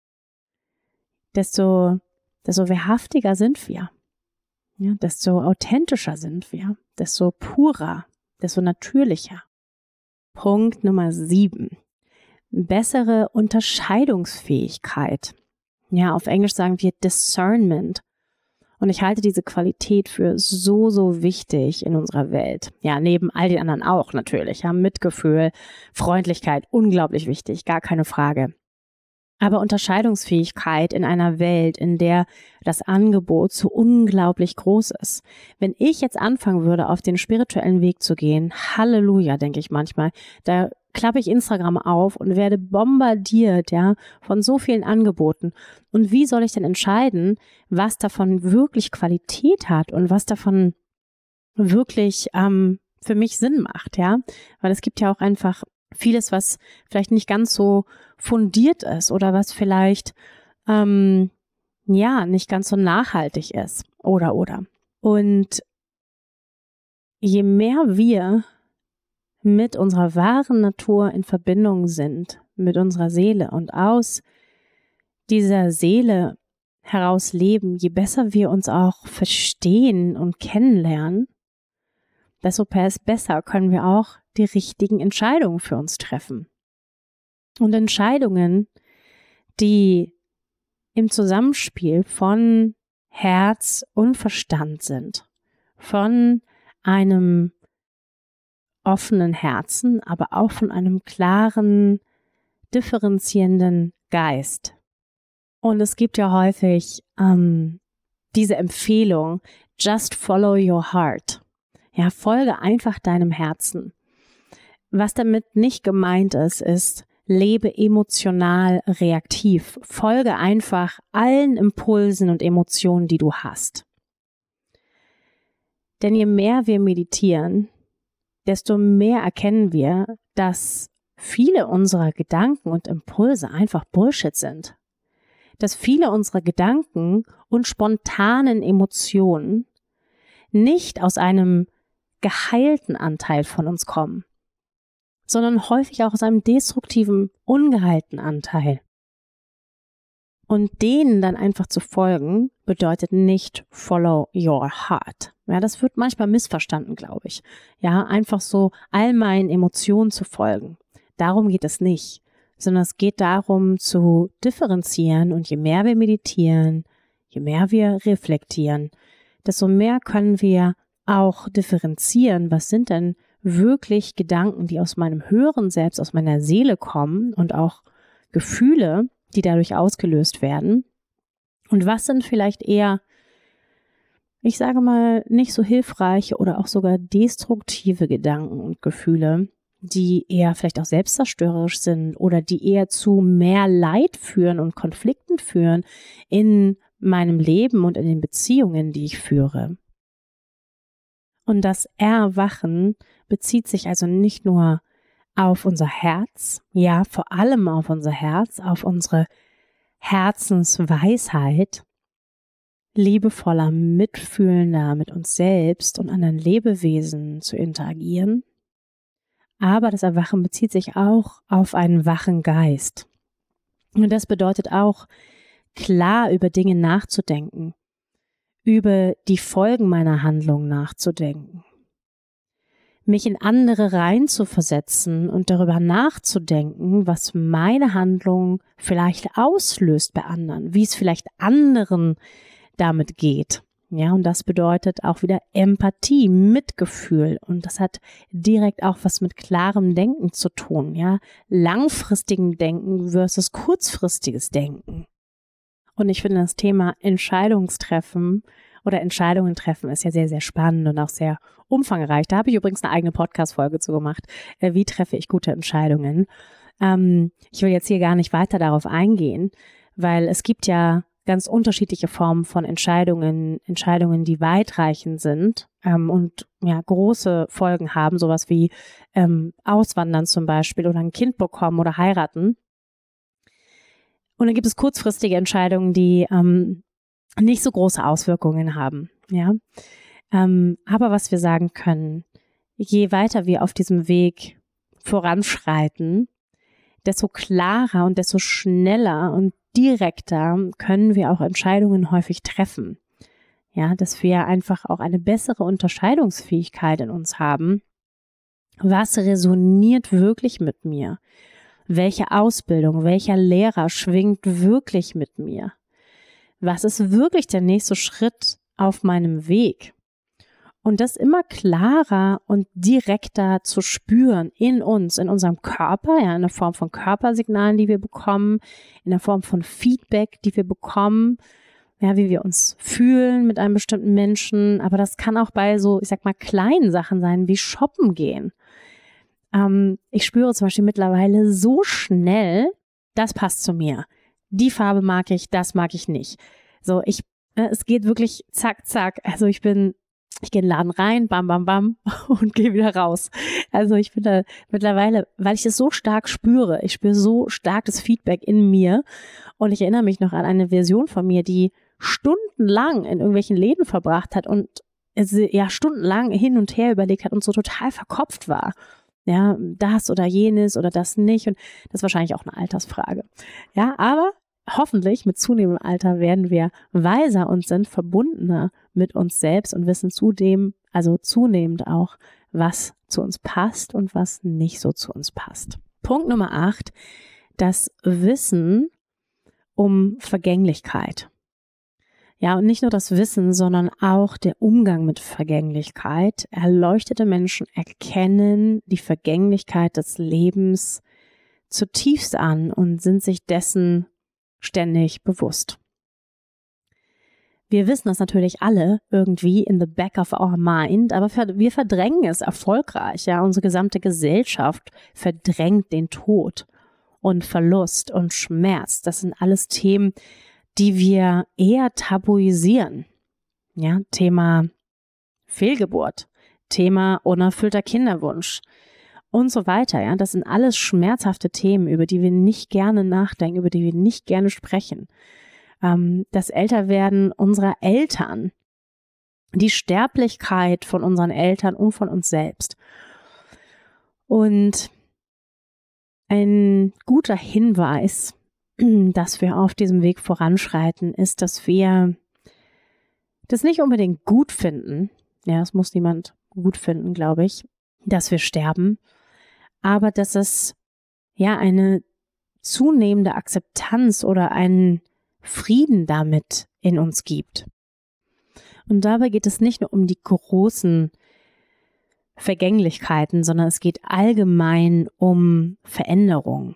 desto, desto wahrhaftiger sind wir, ja, desto authentischer sind wir, desto purer, desto natürlicher. Punkt Nummer sieben. Bessere Unterscheidungsfähigkeit. Ja, auf Englisch sagen wir Discernment. Und ich halte diese Qualität für so, so wichtig in unserer Welt. Ja, neben all den anderen auch natürlich. Ja, Mitgefühl, Freundlichkeit, unglaublich wichtig, gar keine Frage. Aber Unterscheidungsfähigkeit in einer Welt, in der das Angebot so unglaublich groß ist. Wenn ich jetzt anfangen würde, auf den spirituellen Weg zu gehen, Halleluja, denke ich manchmal, da klappe ich Instagram auf und werde bombardiert, ja, von so vielen Angeboten. Und wie soll ich denn entscheiden, was davon wirklich Qualität hat und was davon wirklich ähm, für mich Sinn macht, ja? Weil es gibt ja auch einfach vieles, was vielleicht nicht ganz so fundiert ist oder was vielleicht ähm, ja nicht ganz so nachhaltig ist oder oder. Und je mehr wir mit unserer wahren Natur in Verbindung sind, mit unserer Seele und aus dieser Seele heraus leben, je besser wir uns auch verstehen und kennenlernen, desto besser können wir auch die richtigen Entscheidungen für uns treffen. Und Entscheidungen, die im Zusammenspiel von Herz und Verstand sind, von einem offenen Herzen, aber auch von einem klaren, differenzierenden Geist. Und es gibt ja häufig ähm, diese Empfehlung, just follow your heart. Ja, folge einfach deinem Herzen. Was damit nicht gemeint ist, ist, lebe emotional reaktiv. Folge einfach allen Impulsen und Emotionen, die du hast. Denn je mehr wir meditieren, desto mehr erkennen wir, dass viele unserer Gedanken und Impulse einfach Bullshit sind. Dass viele unserer Gedanken und spontanen Emotionen nicht aus einem geheilten Anteil von uns kommen, sondern häufig auch aus einem destruktiven, ungeheilten Anteil. Und denen dann einfach zu folgen, bedeutet nicht follow your heart. Ja, das wird manchmal missverstanden, glaube ich. Ja, einfach so all meinen Emotionen zu folgen. Darum geht es nicht, sondern es geht darum zu differenzieren, und je mehr wir meditieren, je mehr wir reflektieren, desto mehr können wir auch differenzieren, was sind denn wirklich Gedanken, die aus meinem höheren Selbst, aus meiner Seele kommen, und auch Gefühle, die dadurch ausgelöst werden. Und was sind vielleicht eher, ich sage mal, nicht so hilfreiche oder auch sogar destruktive Gedanken und Gefühle, die eher vielleicht auch selbstzerstörerisch sind oder die eher zu mehr Leid führen und Konflikten führen in meinem Leben und in den Beziehungen, die ich führe. Und das Erwachen bezieht sich also nicht nur auf unser Herz, ja, vor allem auf unser Herz, auf unsere Herzensweisheit, liebevoller, mitfühlender mit uns selbst und anderen Lebewesen zu interagieren. Aber das Erwachen bezieht sich auch auf einen wachen Geist. Und das bedeutet auch, klar über Dinge nachzudenken, über die Folgen meiner Handlung nachzudenken, mich in andere reinzuversetzen und darüber nachzudenken, was meine Handlung vielleicht auslöst bei anderen, wie es vielleicht anderen damit geht. Ja, und das bedeutet auch wieder Empathie, Mitgefühl. Und das hat direkt auch was mit klarem Denken zu tun. Ja, langfristigem Denken versus kurzfristiges Denken. Und ich finde, das Thema Entscheidungstreffen oder Entscheidungen treffen ist ja sehr, sehr spannend und auch sehr umfangreich. Da habe ich übrigens eine eigene Podcast-Folge zu gemacht. Äh, wie treffe ich gute Entscheidungen? Ähm, ich will jetzt hier gar nicht weiter darauf eingehen, weil es gibt ja ganz unterschiedliche Formen von Entscheidungen, Entscheidungen, die weitreichend sind ähm, und ja große Folgen haben, sowas wie ähm, Auswandern zum Beispiel oder ein Kind bekommen oder heiraten. Und dann gibt es kurzfristige Entscheidungen, die ähm, nicht so große Auswirkungen haben. Ja, ähm, aber was wir sagen können, je weiter wir auf diesem Weg voranschreiten, desto klarer und desto schneller und direkter können wir auch Entscheidungen häufig treffen. Ja, dass wir einfach auch eine bessere Unterscheidungsfähigkeit in uns haben. Was resoniert wirklich mit mir? Welche Ausbildung, welcher Lehrer schwingt wirklich mit mir? Was ist wirklich der nächste Schritt auf meinem Weg? Und das immer klarer und direkter zu spüren in uns, in unserem Körper, ja, in der Form von Körpersignalen, die wir bekommen, in der Form von Feedback, die wir bekommen, ja, wie wir uns fühlen mit einem bestimmten Menschen. Aber das kann auch bei so, ich sag mal, kleinen Sachen sein, wie shoppen gehen. Ähm, ich spüre zum Beispiel mittlerweile so schnell, das passt zu mir. Die Farbe mag ich, das mag ich nicht. So, ich, äh, es geht wirklich zack, zack. Also ich bin Ich gehe in den Laden rein, bam, bam, bam und gehe wieder raus. Also ich bin da mittlerweile, weil ich es so stark spüre, ich spüre so stark das Feedback in mir und ich erinnere mich noch an eine Version von mir, die stundenlang in irgendwelchen Läden verbracht hat und ja stundenlang hin und her überlegt hat und so total verkopft war. Ja, das oder jenes oder das nicht und das ist wahrscheinlich auch eine Altersfrage. Ja, aber hoffentlich mit zunehmendem Alter werden wir weiser und sind verbundener mit uns selbst und wissen zudem, also zunehmend auch, was zu uns passt und was nicht so zu uns passt. Punkt Nummer acht, das Wissen um Vergänglichkeit. Ja, und nicht nur das Wissen, sondern auch der Umgang mit Vergänglichkeit. Erleuchtete Menschen erkennen die Vergänglichkeit des Lebens zutiefst an und sind sich dessen ständig bewusst. Wir wissen das natürlich alle irgendwie in the back of our mind, aber wir verdrängen es erfolgreich. Ja, unsere gesamte Gesellschaft verdrängt den Tod und Verlust und Schmerz. Das sind alles Themen, die wir eher tabuisieren. Ja, Thema Fehlgeburt, Thema unerfüllter Kinderwunsch und so weiter. Ja, das sind alles schmerzhafte Themen, über die wir nicht gerne nachdenken, über die wir nicht gerne sprechen. Ähm, das Älterwerden unserer Eltern, die Sterblichkeit von unseren Eltern und von uns selbst. Und ein guter Hinweis, dass wir auf diesem Weg voranschreiten, ist, dass wir das nicht unbedingt gut finden. Ja, das muss niemand gut finden, glaube ich, dass wir sterben. Aber dass es ja eine zunehmende Akzeptanz oder einen Frieden damit in uns gibt. Und dabei geht es nicht nur um die großen Vergänglichkeiten, sondern es geht allgemein um Veränderung.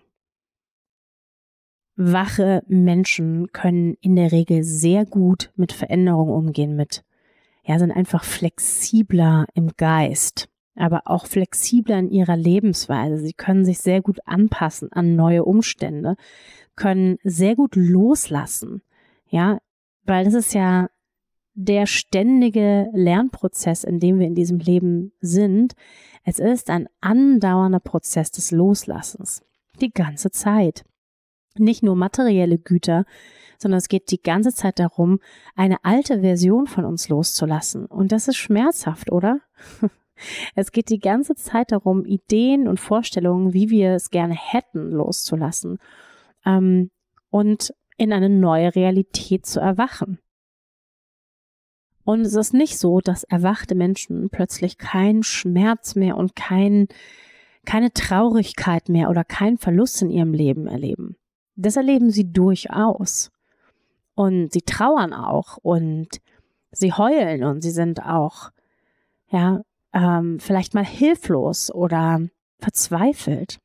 Wache Menschen können in der Regel sehr gut mit Veränderung umgehen, mit, ja, sind einfach flexibler im Geist, aber auch flexibler in ihrer Lebensweise. Sie können sich sehr gut anpassen an neue Umstände, können sehr gut loslassen, ja, weil das ist ja der ständige Lernprozess, in dem wir in diesem Leben sind. Es ist ein andauernder Prozess des Loslassens, die ganze Zeit. Nicht nur materielle Güter, sondern es geht die ganze Zeit darum, eine alte Version von uns loszulassen. Und das ist schmerzhaft, oder? Es geht die ganze Zeit darum, Ideen und Vorstellungen, wie wir es gerne hätten, loszulassen. Und in eine neue Realität zu erwachen. Und es ist nicht so, dass erwachte Menschen plötzlich keinen Schmerz mehr und kein, keine Traurigkeit mehr oder keinen Verlust in ihrem Leben erleben. Das erleben sie durchaus. Und sie trauern auch und sie heulen und sie sind auch, ja, ähm, vielleicht mal hilflos oder verzweifelt.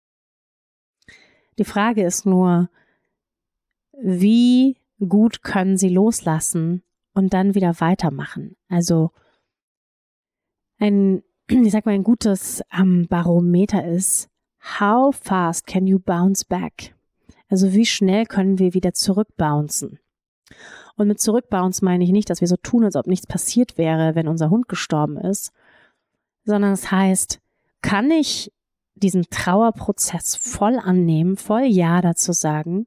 Die Frage ist nur, wie gut können sie loslassen und dann wieder weitermachen? Also ein, ich sag mal, ein gutes ähm, Barometer ist, how fast can you bounce back? Also wie schnell können wir wieder zurückbouncen? Und mit zurückbouncen meine ich nicht, dass wir so tun, als ob nichts passiert wäre, wenn unser Hund gestorben ist, sondern es heißt, kann ich diesen Trauerprozess voll annehmen, voll Ja dazu sagen?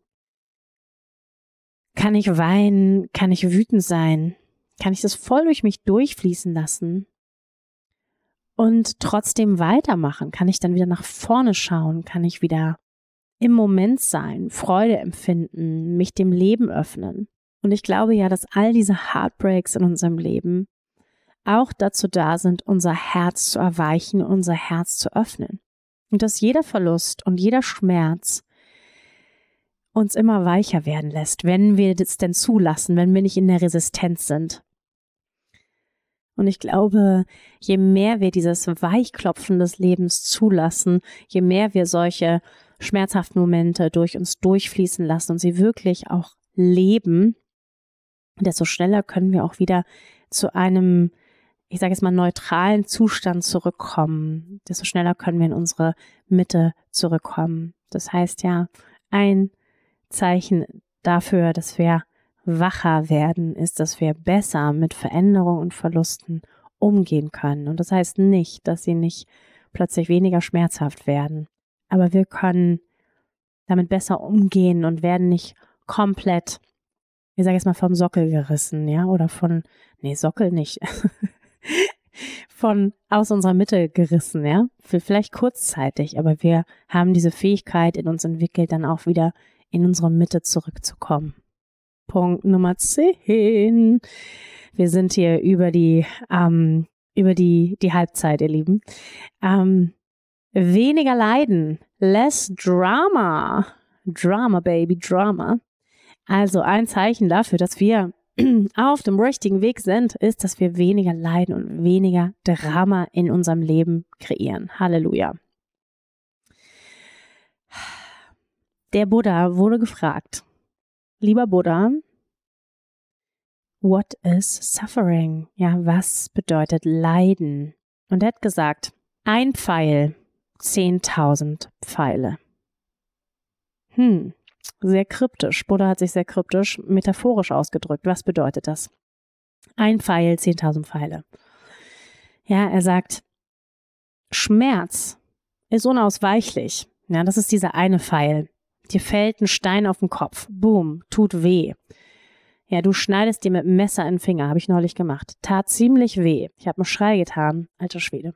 Kann ich weinen? Kann ich wütend sein? Kann ich das voll durch mich durchfließen lassen? Und trotzdem weitermachen? Kann ich dann wieder nach vorne schauen? Kann ich wieder im Moment sein, Freude empfinden, mich dem Leben öffnen? Und ich glaube ja, dass all diese Heartbreaks in unserem Leben auch dazu da sind, unser Herz zu erweichen, unser Herz zu öffnen. Und dass jeder Verlust und jeder Schmerz uns immer weicher werden lässt, wenn wir das denn zulassen, wenn wir nicht in der Resistenz sind. Und ich glaube, je mehr wir dieses Weichklopfen des Lebens zulassen, je mehr wir solche schmerzhaften Momente durch uns durchfließen lassen und sie wirklich auch leben, desto schneller können wir auch wieder zu einem, ich sage jetzt mal, neutralen Zustand zurückkommen. Desto schneller können wir in unsere Mitte zurückkommen. Das heißt ja, ein Zeichen dafür, dass wir wacher werden, ist, dass wir besser mit Veränderungen und Verlusten umgehen können. Und das heißt nicht, dass sie nicht plötzlich weniger schmerzhaft werden. Aber wir können damit besser umgehen und werden nicht komplett, ich sage jetzt mal, vom Sockel gerissen, ja, oder von, nee, Sockel nicht, von aus unserer Mitte gerissen, ja, vielleicht kurzzeitig, aber wir haben diese Fähigkeit in uns entwickelt, dann auch wieder in unsere Mitte zurückzukommen. Punkt Nummer zehn. Wir sind hier über die, ähm, über die, die Halbzeit, ihr Lieben. Ähm, weniger Leiden, less Drama. Drama, Baby, Drama. Also ein Zeichen dafür, dass wir auf dem richtigen Weg sind, ist, dass wir weniger Leiden und weniger Drama in unserem Leben kreieren. Halleluja. Der Buddha wurde gefragt, lieber Buddha, what is suffering? Ja, was bedeutet Leiden? Und er hat gesagt, ein Pfeil, zehntausend Pfeile. Hm, sehr kryptisch. Buddha hat sich sehr kryptisch, metaphorisch ausgedrückt. Was bedeutet das? Ein Pfeil, zehntausend Pfeile. Ja, er sagt, Schmerz ist unausweichlich. Ja, das ist dieser eine Pfeil. Dir fällt ein Stein auf den Kopf. Boom, tut weh. Ja, du schneidest dir mit dem Messer in den Finger, habe ich neulich gemacht. Tat ziemlich weh. Ich habe einen Schrei getan, alter Schwede.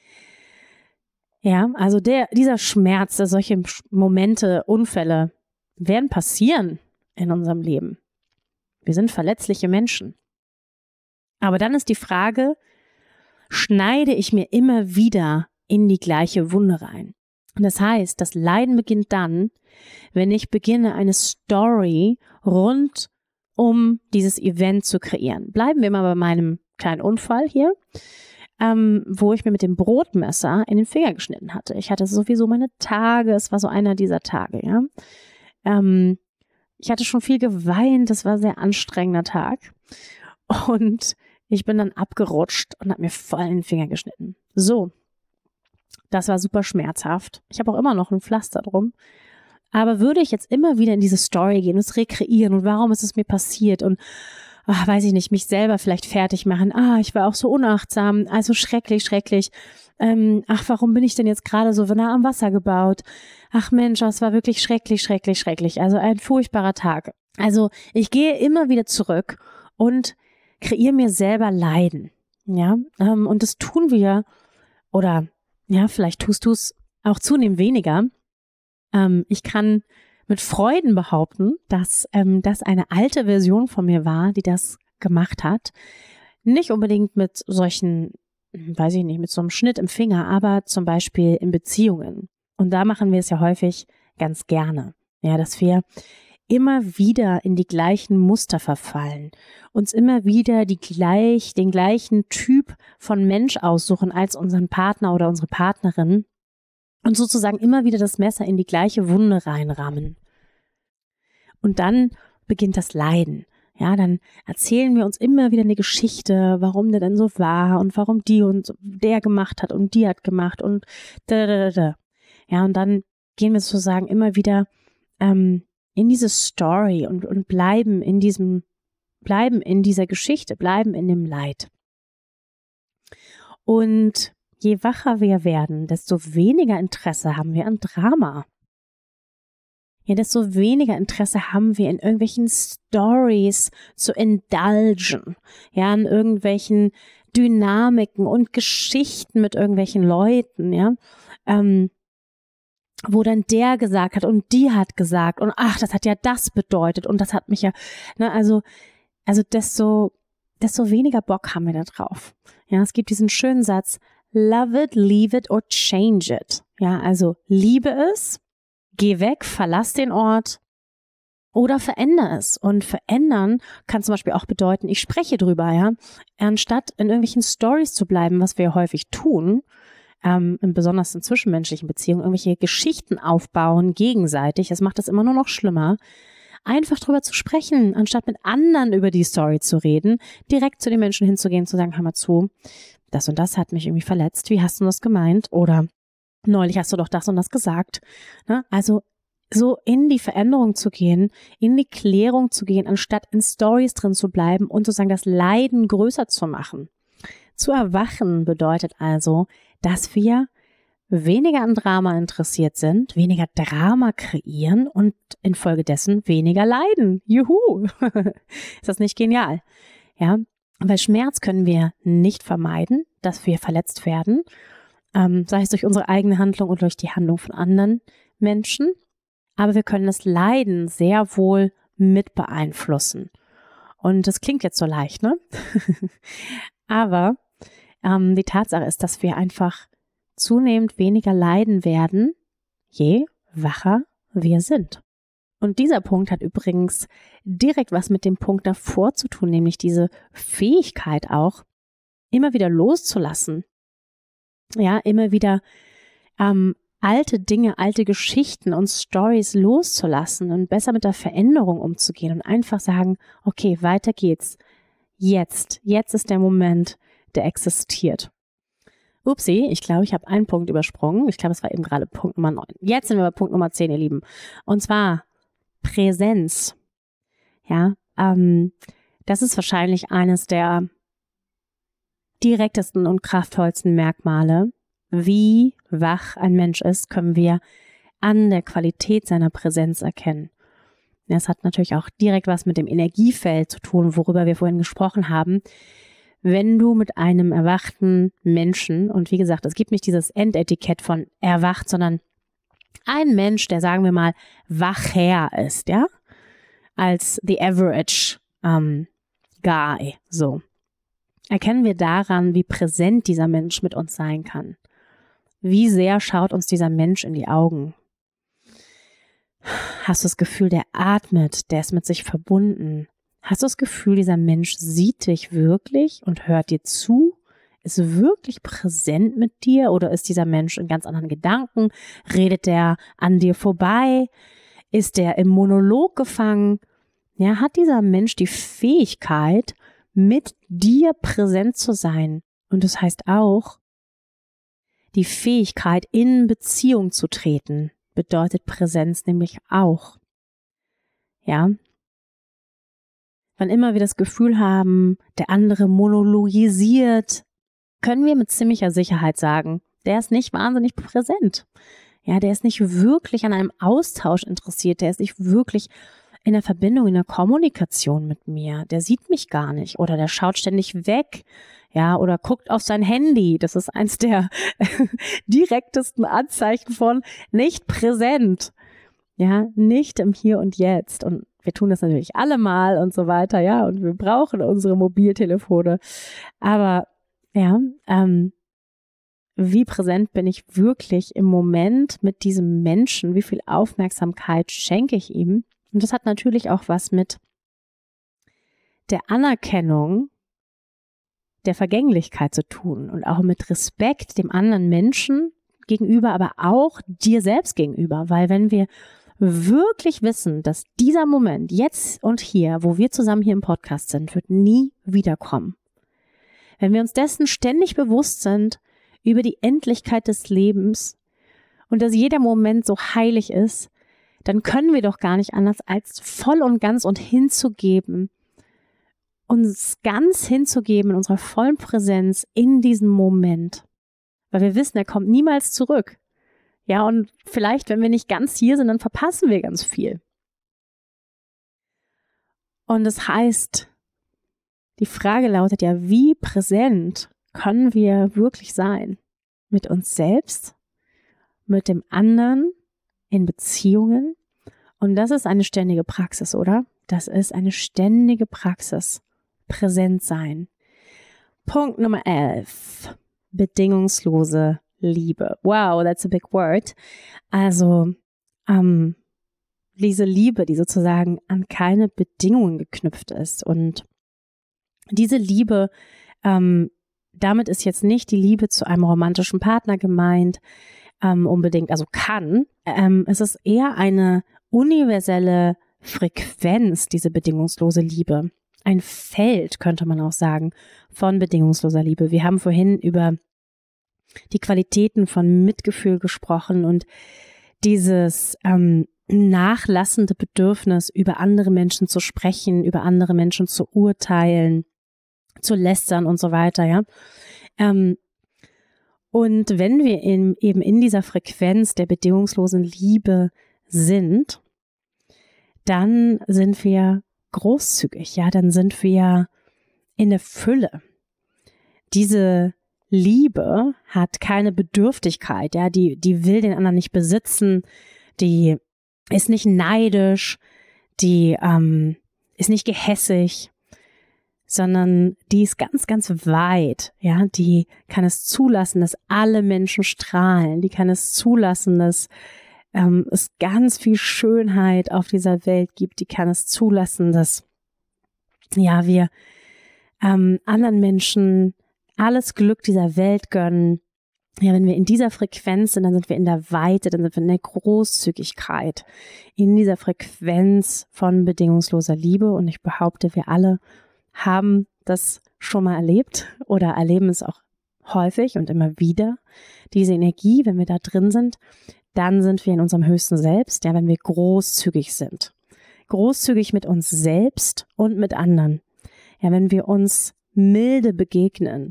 Ja, also der, dieser Schmerz, solche Momente, Unfälle werden passieren in unserem Leben. Wir sind verletzliche Menschen. Aber dann ist die Frage, schneide ich mir immer wieder in die gleiche Wunde rein? Und das heißt, das Leiden beginnt dann, wenn ich beginne, eine Story rund um dieses Event zu kreieren. Bleiben wir mal bei meinem kleinen Unfall hier, ähm, wo ich mir mit dem Brotmesser in den Finger geschnitten hatte. Ich hatte sowieso meine Tage, es war so einer dieser Tage, ja. Ähm, ich hatte schon viel geweint, das war ein sehr anstrengender Tag. Und ich bin dann abgerutscht und habe mir voll in den Finger geschnitten. So, das war super schmerzhaft. Ich habe auch immer noch ein Pflaster drum. Aber würde ich jetzt immer wieder in diese Story gehen und es rekreieren und warum ist es mir passiert und ach, weiß ich nicht, mich selber vielleicht fertig machen. Ah, ich war auch so unachtsam, also schrecklich, schrecklich. Ähm, ach, warum bin ich denn jetzt gerade so nah am Wasser gebaut? Ach Mensch, das war wirklich schrecklich, schrecklich, schrecklich. Also ein furchtbarer Tag. Also ich gehe immer wieder zurück und kreiere mir selber Leiden. Ja, ähm, und das tun wir, oder ja, vielleicht tust du es auch zunehmend weniger. Ähm, ich kann mit Freuden behaupten, dass ähm, das eine alte Version von mir war, die das gemacht hat. Nicht unbedingt mit solchen, weiß ich nicht, mit so einem Schnitt im Finger, aber zum Beispiel in Beziehungen. Und da machen wir es ja häufig ganz gerne, ja, dass wir immer wieder in die gleichen Muster verfallen, uns immer wieder die gleich, den gleichen Typ von Mensch aussuchen als unseren Partner oder unsere Partnerin und sozusagen immer wieder das Messer in die gleiche Wunde reinrammen. Und dann beginnt das Leiden. Ja, dann erzählen wir uns immer wieder eine Geschichte, warum der denn so war und warum die und der gemacht hat und die hat gemacht und da, da, da, da. Ja, und dann gehen wir sozusagen immer wieder ähm, in diese Story und, und bleiben in diesem, bleiben in dieser Geschichte, bleiben in dem Leid. Und je wacher wir werden, desto weniger Interesse haben wir an Drama. Ja, desto weniger Interesse haben wir in irgendwelchen Stories zu indulgen, ja, in irgendwelchen Dynamiken und Geschichten mit irgendwelchen Leuten, ja, ähm, wo dann der gesagt hat und die hat gesagt und ach, das hat ja das bedeutet und das hat mich ja, ne, also, also desto, desto weniger Bock haben wir da drauf. Ja, es gibt diesen schönen Satz, love it, leave it or change it. Ja, also liebe es, geh weg, verlass den Ort oder verändere es. Und verändern kann zum Beispiel auch bedeuten, ich spreche drüber, ja, anstatt in irgendwelchen Stories zu bleiben, was wir häufig tun, ähm, besonders in zwischenmenschlichen Beziehungen, irgendwelche Geschichten aufbauen gegenseitig. Das macht das immer nur noch schlimmer. Einfach drüber zu sprechen, anstatt mit anderen über die Story zu reden, direkt zu den Menschen hinzugehen, zu sagen, hör mal zu, das und das hat mich irgendwie verletzt, wie hast du das gemeint? Oder neulich hast du doch das und das gesagt. Ne? Also so in die Veränderung zu gehen, in die Klärung zu gehen, anstatt in Stories drin zu bleiben und sozusagen das Leiden größer zu machen. Zu erwachen bedeutet also, dass wir weniger an Drama interessiert sind, weniger Drama kreieren und infolgedessen weniger leiden. Juhu! Ist das nicht genial? Ja, weil Schmerz können wir nicht vermeiden, dass wir verletzt werden, ähm, sei es durch unsere eigene Handlung oder durch die Handlung von anderen Menschen. Aber wir können das Leiden sehr wohl mit beeinflussen. Und das klingt jetzt so leicht, ne? Aber ähm, die Tatsache ist, dass wir einfach zunehmend weniger leiden werden, je wacher wir sind. Und dieser Punkt hat übrigens direkt was mit dem Punkt davor zu tun, nämlich diese Fähigkeit auch, immer wieder loszulassen. Ja, immer wieder ähm, alte Dinge, alte Geschichten und Stories loszulassen und besser mit der Veränderung umzugehen und einfach sagen, okay, weiter geht's. Jetzt, jetzt ist der Moment, der existiert. Upsi, ich glaube, ich habe einen Punkt übersprungen. Ich glaube, es war eben gerade Punkt Nummer neun. Jetzt sind wir bei Punkt Nummer zehn, ihr Lieben. Und zwar Präsenz. Ja, ähm, das ist wahrscheinlich eines der direktesten und kraftvollsten Merkmale. Wie wach ein Mensch ist, können wir an der Qualität seiner Präsenz erkennen. Das hat natürlich auch direkt was mit dem Energiefeld zu tun, worüber wir vorhin gesprochen haben. Wenn du mit einem erwachten Menschen, und wie gesagt, es gibt nicht dieses Endetikett von erwacht, sondern ein Mensch, der, sagen wir mal, wacher ist, ja, als the average um, guy, so, erkennen wir daran, wie präsent dieser Mensch mit uns sein kann. Wie sehr schaut uns dieser Mensch in die Augen? Hast du das Gefühl, der atmet, der ist mit sich verbunden? Hast du das Gefühl, dieser Mensch sieht dich wirklich und hört dir zu? Ist wirklich präsent mit dir oder ist dieser Mensch in ganz anderen Gedanken? Redet der an dir vorbei? Ist der im Monolog gefangen? Ja, hat dieser Mensch die Fähigkeit, mit dir präsent zu sein? Und das heißt auch, die Fähigkeit, in Beziehung zu treten, bedeutet Präsenz nämlich auch. Ja, wann immer wir das Gefühl haben, der andere monologisiert, können wir mit ziemlicher Sicherheit sagen, der ist nicht wahnsinnig präsent. Ja, der ist nicht wirklich an einem Austausch interessiert, der ist nicht wirklich in der Verbindung, in der Kommunikation mit mir. Der sieht mich gar nicht oder der schaut ständig weg, ja, oder guckt auf sein Handy. Das ist eins der direktesten Anzeichen von nicht präsent. ja, nicht im Hier und Jetzt. Und wir tun das natürlich alle mal und so weiter, ja, und wir brauchen unsere Mobiltelefone. Aber ja, ähm, wie präsent bin ich wirklich im Moment mit diesem Menschen? Wie viel Aufmerksamkeit schenke ich ihm? Und das hat natürlich auch was mit der Anerkennung der Vergänglichkeit zu tun und auch mit Respekt dem anderen Menschen gegenüber, aber auch dir selbst gegenüber. Weil wenn wir wirklich wissen, dass dieser Moment jetzt und hier, wo wir zusammen hier im Podcast sind, wird nie wiederkommen. Wenn wir uns dessen ständig bewusst sind, über die Endlichkeit des Lebens und dass jeder Moment so heilig ist, dann können wir doch gar nicht anders, als voll und ganz und hinzugeben, uns ganz hinzugeben in unserer vollen Präsenz in diesem Moment. Weil wir wissen, er kommt niemals zurück. Ja, und vielleicht, wenn wir nicht ganz hier sind, dann verpassen wir ganz viel. Und das heißt, die Frage lautet ja, wie präsent können wir wirklich sein? Mit uns selbst, mit dem anderen, in Beziehungen. Und das ist eine ständige Praxis, oder? Das ist eine ständige Praxis. Präsent sein. Punkt Nummer elf. Bedingungslose Liebe. Wow, that's a big word. Also, ähm, diese Liebe, die sozusagen an keine Bedingungen geknüpft ist. Und diese Liebe, ähm, damit ist jetzt nicht die Liebe zu einem romantischen Partner gemeint, ähm, unbedingt, also kann. Ähm, es ist eher eine universelle Frequenz, diese bedingungslose Liebe. Ein Feld, könnte man auch sagen, von bedingungsloser Liebe. Wir haben vorhin über die Qualitäten von Mitgefühl gesprochen und dieses ähm, nachlassende Bedürfnis, über andere Menschen zu sprechen, über andere Menschen zu urteilen, zu lästern und so weiter, ja. Ähm, und wenn wir in, eben in dieser Frequenz der bedingungslosen Liebe sind, dann sind wir großzügig, ja, dann sind wir in der Fülle. Diese Liebe hat keine Bedürftigkeit, ja, die, die will den anderen nicht besitzen, die ist nicht neidisch, die ähm, ist nicht gehässig, sondern die ist ganz, ganz weit, ja, die kann es zulassen, dass alle Menschen strahlen, die kann es zulassen, dass ähm, es ganz viel Schönheit auf dieser Welt gibt, die kann es zulassen, dass, ja, wir ähm, anderen Menschen alles Glück dieser Welt gönnen. Ja, wenn wir in dieser Frequenz sind, dann sind wir in der Weite, dann sind wir in der Großzügigkeit, in dieser Frequenz von bedingungsloser Liebe. Und ich behaupte, wir alle haben das schon mal erlebt oder erleben es auch häufig und immer wieder. Diese Energie, wenn wir da drin sind, dann sind wir in unserem höchsten Selbst, ja, wenn wir großzügig sind. Großzügig mit uns selbst und mit anderen. Ja, wenn wir uns milde begegnen.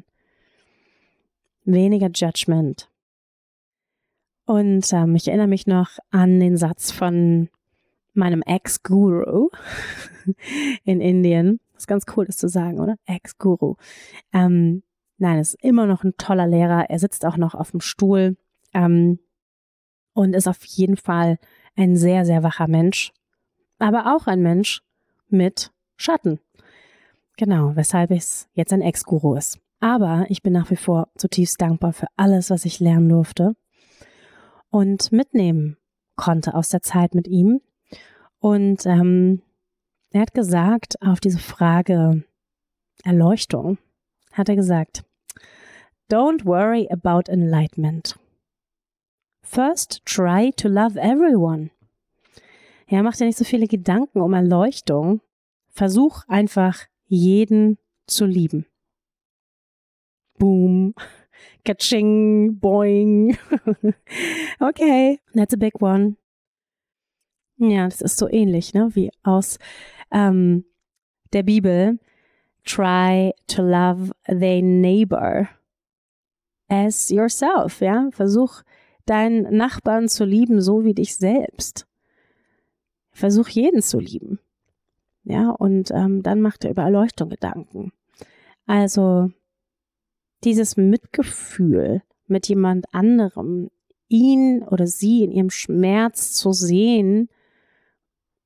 Weniger Judgment. Und ähm, ich erinnere mich noch an den Satz von meinem Ex-Guru in Indien. Das ist ganz cool, das zu sagen, oder? Ex-Guru. Ähm, nein, ist immer noch ein toller Lehrer. Er sitzt auch noch auf dem Stuhl ähm, und ist auf jeden Fall ein sehr, sehr wacher Mensch. Aber auch ein Mensch mit Schatten. Genau, weshalb es jetzt ein Ex-Guru ist. Aber ich bin nach wie vor zutiefst dankbar für alles, was ich lernen durfte und mitnehmen konnte aus der Zeit mit ihm. Und ähm, er hat gesagt, auf diese Frage Erleuchtung, hat er gesagt, don't worry about enlightenment. First try to love everyone. Ja, mach dir nicht so viele Gedanken um Erleuchtung. Versuch einfach, jeden zu lieben. Boom, Kaching, boing. Okay, that's a big one. Ja, das ist so ähnlich, ne, wie aus ähm, der Bibel. Try to love thy neighbor as yourself, ja. Versuch, deinen Nachbarn zu lieben, so wie dich selbst. Versuch, jeden zu lieben. Ja, und ähm, dann macht er über Erleuchtung Gedanken. Also, dieses Mitgefühl mit jemand anderem, ihn oder sie in ihrem Schmerz zu sehen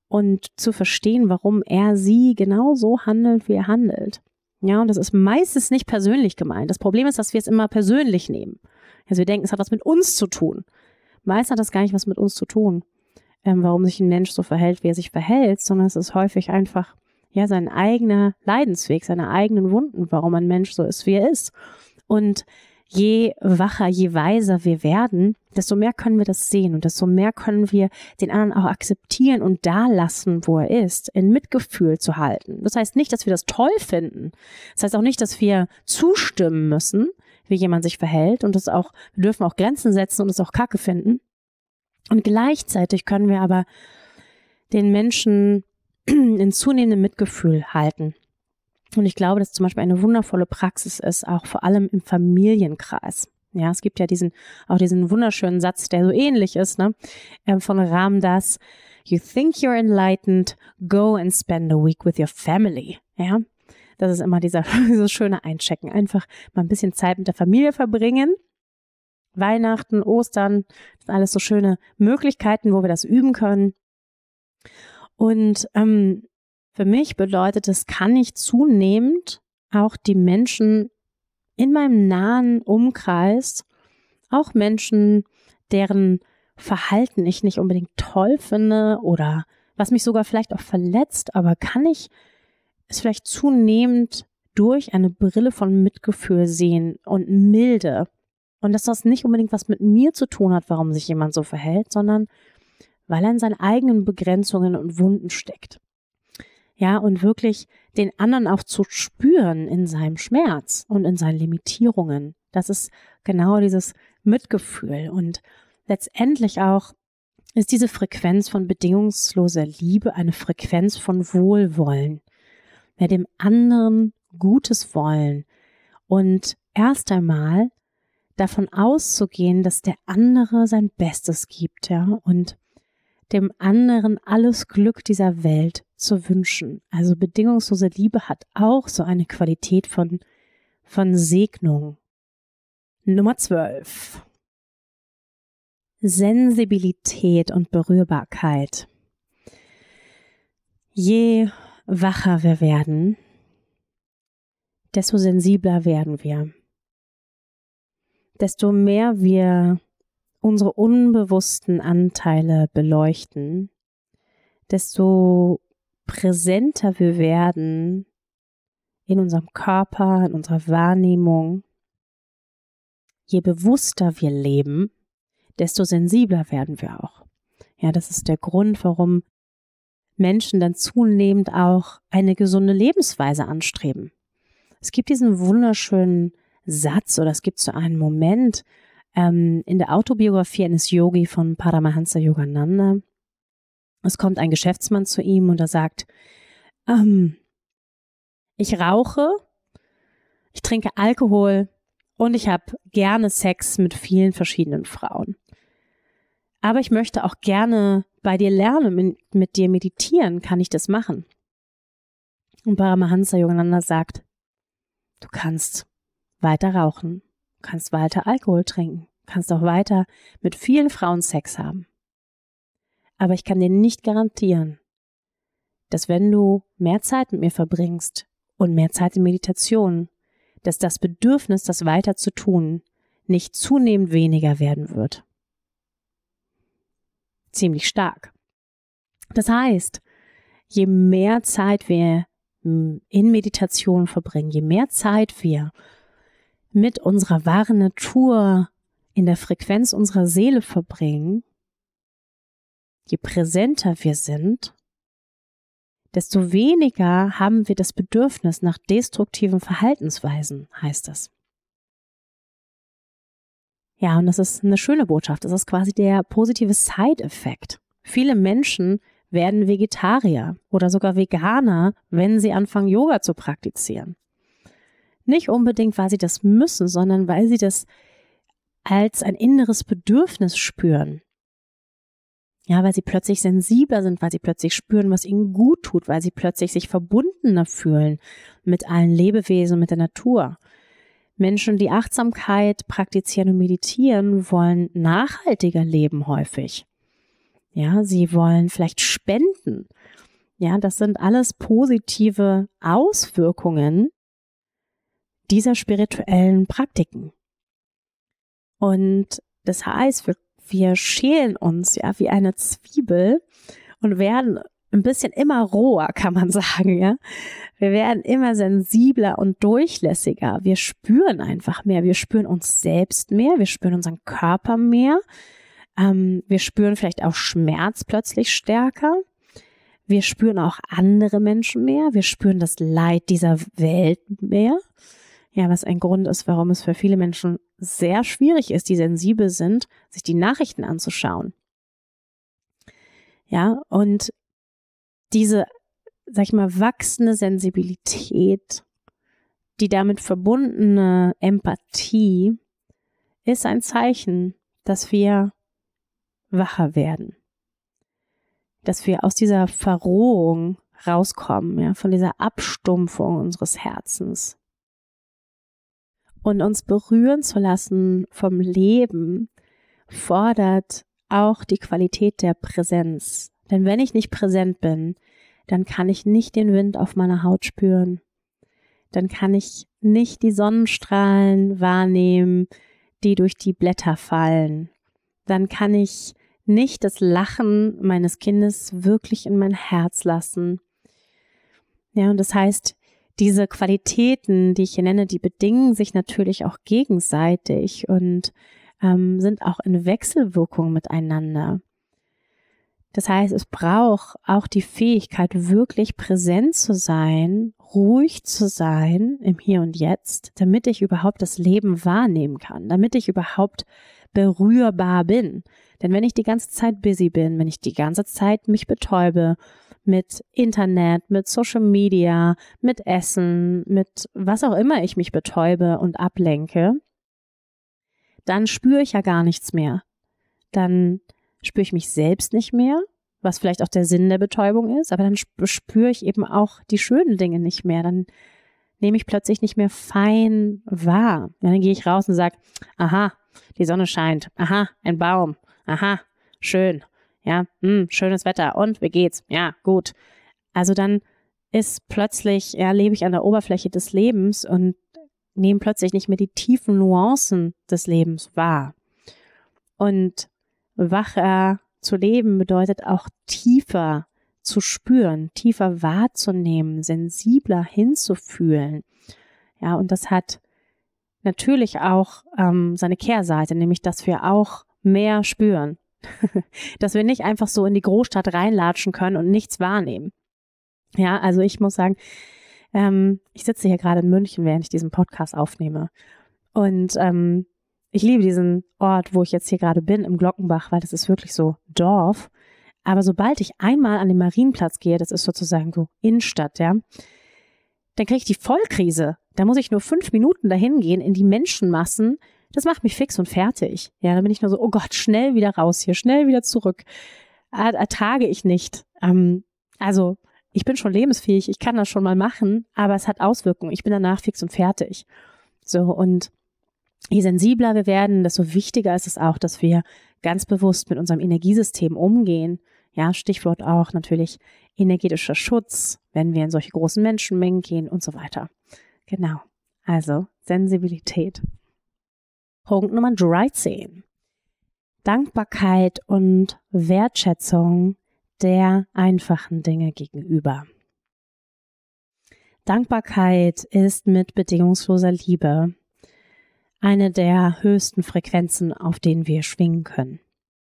und zu verstehen, warum er sie genau so handelt, wie er handelt. Ja, und das ist meistens nicht persönlich gemeint. Das Problem ist, dass wir es immer persönlich nehmen. Also wir denken, es hat was mit uns zu tun. Meistens hat das gar nicht was mit uns zu tun, ähm, warum sich ein Mensch so verhält, wie er sich verhält, sondern es ist häufig einfach ja sein eigener Leidensweg, seine eigenen Wunden, warum ein Mensch so ist, wie er ist. Und je wacher, je weiser wir werden, desto mehr können wir das sehen und desto mehr können wir den anderen auch akzeptieren und da lassen, wo er ist, in Mitgefühl zu halten. Das heißt nicht, dass wir das toll finden. Das heißt auch nicht, dass wir zustimmen müssen, wie jemand sich verhält und das auch, wir dürfen auch Grenzen setzen und es auch Kacke finden. Und gleichzeitig können wir aber den Menschen in zunehmendem Mitgefühl halten. Und ich glaube, dass zum Beispiel eine wundervolle Praxis ist, auch vor allem im Familienkreis. Ja, es gibt ja diesen, auch diesen wunderschönen Satz, der so ähnlich ist, ne, von Ram Dass. You think you're enlightened, go and spend a week with your family. Ja, das ist immer dieser, dieses schöne Einchecken. Einfach mal ein bisschen Zeit mit der Familie verbringen. Weihnachten, Ostern, das sind alles so schöne Möglichkeiten, wo wir das üben können. Und ähm, für mich bedeutet es, kann ich zunehmend auch die Menschen in meinem nahen Umkreis, auch Menschen, deren Verhalten ich nicht unbedingt toll finde oder was mich sogar vielleicht auch verletzt, aber kann ich es vielleicht zunehmend durch eine Brille von Mitgefühl sehen und Milde. Und dass das nicht unbedingt was mit mir zu tun hat, warum sich jemand so verhält, sondern weil er in seinen eigenen Begrenzungen und Wunden steckt. Ja, und wirklich den anderen auch zu spüren in seinem Schmerz und in seinen Limitierungen. Das ist genau dieses Mitgefühl. Und letztendlich auch ist diese Frequenz von bedingungsloser Liebe eine Frequenz von Wohlwollen. Ja, dem anderen Gutes wollen und erst einmal davon auszugehen, dass der andere sein Bestes gibt, ja, und dem anderen alles Glück dieser Welt zu wünschen. Also bedingungslose Liebe hat auch so eine Qualität von, von Segnung. Nummer zwölf. Sensibilität und Berührbarkeit. Je wacher wir werden, desto sensibler werden wir. Desto mehr wir unsere unbewussten Anteile beleuchten, desto präsenter wir werden in unserem Körper, in unserer Wahrnehmung. Je bewusster wir leben, desto sensibler werden wir auch. Ja, das ist der Grund, warum Menschen dann zunehmend auch eine gesunde Lebensweise anstreben. Es gibt diesen wunderschönen Satz oder es gibt so einen Moment ähm, in der Autobiografie eines Yogi von Paramahansa Yogananda. Es kommt ein Geschäftsmann zu ihm und er sagt, ähm, ich rauche, ich trinke Alkohol und ich habe gerne Sex mit vielen verschiedenen Frauen. Aber ich möchte auch gerne bei dir lernen, mit, mit dir meditieren. Kann ich das machen? Und Paramahansa Yogananda sagt, du kannst weiter rauchen, kannst weiter Alkohol trinken, kannst auch weiter mit vielen Frauen Sex haben. Aber ich kann dir nicht garantieren, dass wenn du mehr Zeit mit mir verbringst und mehr Zeit in Meditation, dass das Bedürfnis, das weiter zu tun, nicht zunehmend weniger werden wird. Ziemlich stark. Das heißt, je mehr Zeit wir in Meditation verbringen, je mehr Zeit wir mit unserer wahren Natur in der Frequenz unserer Seele verbringen, je präsenter wir sind, desto weniger haben wir das Bedürfnis nach destruktiven Verhaltensweisen, heißt es. Ja, und das ist eine schöne Botschaft. Das ist quasi der positive Side-Effekt. Viele Menschen werden Vegetarier oder sogar Veganer, wenn sie anfangen, Yoga zu praktizieren. Nicht unbedingt, weil sie das müssen, sondern weil sie das als ein inneres Bedürfnis spüren. Ja, weil sie plötzlich sensibler sind, weil sie plötzlich spüren, was ihnen gut tut, weil sie plötzlich sich verbundener fühlen mit allen Lebewesen und mit der Natur. Menschen, die Achtsamkeit praktizieren und meditieren, wollen nachhaltiger leben häufig. Ja, sie wollen vielleicht spenden. Ja, das sind alles positive Auswirkungen dieser spirituellen Praktiken. Und das heißt, wir, wir schälen uns ja wie eine Zwiebel und werden ein bisschen immer roher, kann man sagen, ja. Wir werden immer sensibler und durchlässiger. Wir spüren einfach mehr. Wir spüren uns selbst mehr. Wir spüren unseren Körper mehr. Ähm, wir spüren vielleicht auch Schmerz plötzlich stärker. Wir spüren auch andere Menschen mehr. Wir spüren das Leid dieser Welt mehr. Ja, was ein Grund ist, warum es für viele Menschen sehr schwierig ist, die sensibel sind, sich die Nachrichten anzuschauen. Ja, und diese, sag ich mal, wachsende Sensibilität, die damit verbundene Empathie ist ein Zeichen, dass wir wacher werden. Dass wir aus dieser Verrohung rauskommen, ja, von dieser Abstumpfung unseres Herzens. Und uns berühren zu lassen vom Leben fordert auch die Qualität der Präsenz. Denn wenn ich nicht präsent bin, dann kann ich nicht den Wind auf meiner Haut spüren. Dann kann ich nicht die Sonnenstrahlen wahrnehmen, die durch die Blätter fallen. Dann kann ich nicht das Lachen meines Kindes wirklich in mein Herz lassen. Ja, und das heißt, diese Qualitäten, die ich hier nenne, die bedingen sich natürlich auch gegenseitig und ähm, sind auch in Wechselwirkung miteinander. Das heißt, es braucht auch die Fähigkeit, wirklich präsent zu sein, ruhig zu sein im Hier und Jetzt, damit ich überhaupt das Leben wahrnehmen kann, damit ich überhaupt berührbar bin. Denn wenn ich die ganze Zeit busy bin, wenn ich die ganze Zeit mich betäube mit Internet, mit Social Media, mit Essen, mit was auch immer ich mich betäube und ablenke, dann spüre ich ja gar nichts mehr. Dann spüre ich mich selbst nicht mehr, was vielleicht auch der Sinn der Betäubung ist, aber dann spüre ich eben auch die schönen Dinge nicht mehr. Dann nehme ich plötzlich nicht mehr fein wahr. Ja, dann gehe ich raus und sage, aha, die Sonne scheint, aha, ein Baum, aha, schön, ja, mh, schönes Wetter und wie geht's? Ja, gut. Also dann ist plötzlich, ja, lebe ich an der Oberfläche des Lebens und nehme plötzlich nicht mehr die tiefen Nuancen des Lebens wahr. Und wacher zu leben bedeutet auch tiefer zu spüren, tiefer wahrzunehmen, sensibler hinzufühlen. Ja, und das hat natürlich auch ähm, seine Kehrseite, nämlich, dass wir auch mehr spüren. Dass wir nicht einfach so in die Großstadt reinlatschen können und nichts wahrnehmen. Ja, also ich muss sagen, ähm, ich sitze hier gerade in München, während ich diesen Podcast aufnehme. Und ähm, ich liebe diesen Ort, wo ich jetzt hier gerade bin, im Glockenbach, weil das ist wirklich so Dorf. Aber sobald ich einmal an den Marienplatz gehe, das ist sozusagen so Innenstadt, ja, dann kriege ich die Vollkrise. Da muss ich nur fünf Minuten dahin gehen in die Menschenmassen. Das macht mich fix und fertig. Ja, dann bin ich nur so, oh Gott, schnell wieder raus hier, schnell wieder zurück. Er, ertrage ich nicht. Ähm, also ich bin schon lebensfähig, ich kann das schon mal machen, aber es hat Auswirkungen. Ich bin danach fix und fertig. So, und je sensibler wir werden, desto wichtiger ist es auch, dass wir ganz bewusst mit unserem Energiesystem umgehen. Ja, Stichwort auch natürlich energetischer Schutz, wenn wir in solche großen Menschenmengen gehen und so weiter. Genau, also Sensibilität. Punkt Nummer dreizehn. Dankbarkeit und Wertschätzung der einfachen Dinge gegenüber. Dankbarkeit ist mit bedingungsloser Liebe eine der höchsten Frequenzen, auf denen wir schwingen können.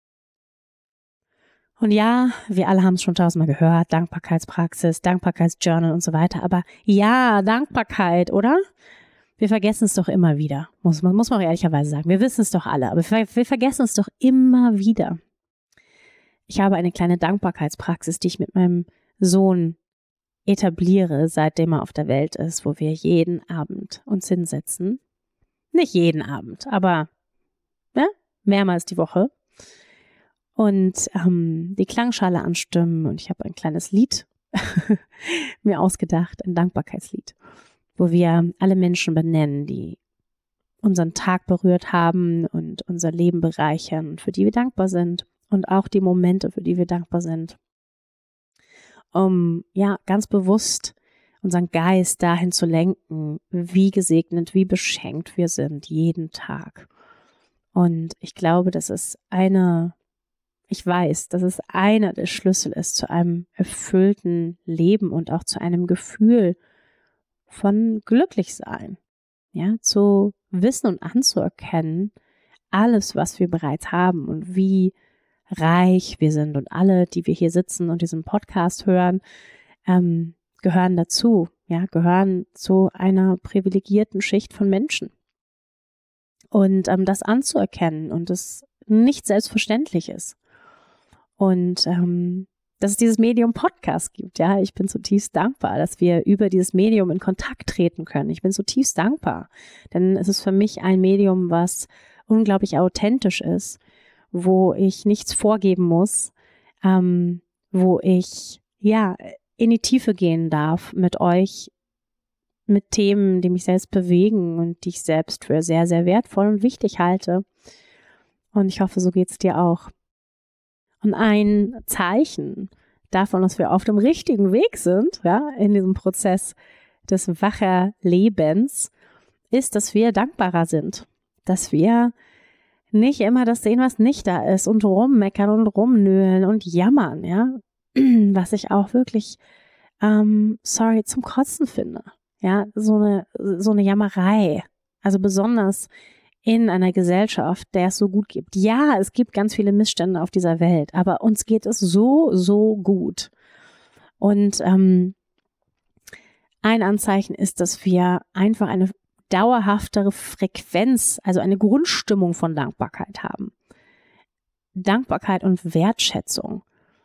Und ja, wir alle haben es schon tausendmal gehört, Dankbarkeitspraxis, Dankbarkeitsjournal und so weiter, aber ja, Dankbarkeit, oder? Wir vergessen es doch immer wieder, muss man, muss man auch ehrlicherweise sagen. Wir wissen es doch alle, aber wir, wir vergessen es doch immer wieder. Ich habe eine kleine Dankbarkeitspraxis, die ich mit meinem Sohn etabliere, seitdem er auf der Welt ist, wo wir jeden Abend uns hinsetzen. Nicht jeden Abend, aber ja, mehrmals die Woche. Und ähm, die Klangschale anstimmen und ich habe ein kleines Lied mir ausgedacht, ein Dankbarkeitslied, wo wir alle Menschen benennen, die unseren Tag berührt haben und unser Leben bereichern, für die wir dankbar sind und auch die Momente, für die wir dankbar sind. um ja ganz bewusst unseren Geist dahin zu lenken, wie gesegnet, wie beschenkt wir sind jeden Tag. Und ich glaube, das ist eine, ich weiß, dass es einer der Schlüssel ist zu einem erfüllten Leben und auch zu einem Gefühl von Glücklichsein. Ja, zu wissen und anzuerkennen, alles, was wir bereits haben und wie reich wir sind und alle, die wir hier sitzen und diesen Podcast hören, ähm, gehören dazu, ja, gehören zu einer privilegierten Schicht von Menschen. Und ähm, das anzuerkennen und das nicht selbstverständlich ist. Und ähm, dass es dieses Medium Podcast gibt, ja, ich bin zutiefst dankbar, dass wir über dieses Medium in Kontakt treten können. Ich bin zutiefst dankbar, denn es ist für mich ein Medium, was unglaublich authentisch ist, wo ich nichts vorgeben muss, ähm, wo ich ja in die Tiefe gehen darf mit euch, mit Themen, die mich selbst bewegen und die ich selbst für sehr, sehr wertvoll und wichtig halte. Und ich hoffe, so geht es dir auch. Und ein Zeichen davon, dass wir auf dem richtigen Weg sind, ja, in diesem Prozess des wacher Lebens, ist, dass wir dankbarer sind, dass wir nicht immer das sehen, was nicht da ist und rummeckern und rumnöhlen und jammern, ja, was ich auch wirklich, ähm, sorry, zum Kotzen finde, ja, so eine, so eine Jammerei, also besonders in einer Gesellschaft, der es so gut gibt. Ja, es gibt ganz viele Missstände auf dieser Welt, aber uns geht es so, so gut. Und ähm, ein Anzeichen ist, dass wir einfach eine dauerhaftere Frequenz, also eine Grundstimmung von Dankbarkeit haben. Dankbarkeit und Wertschätzung.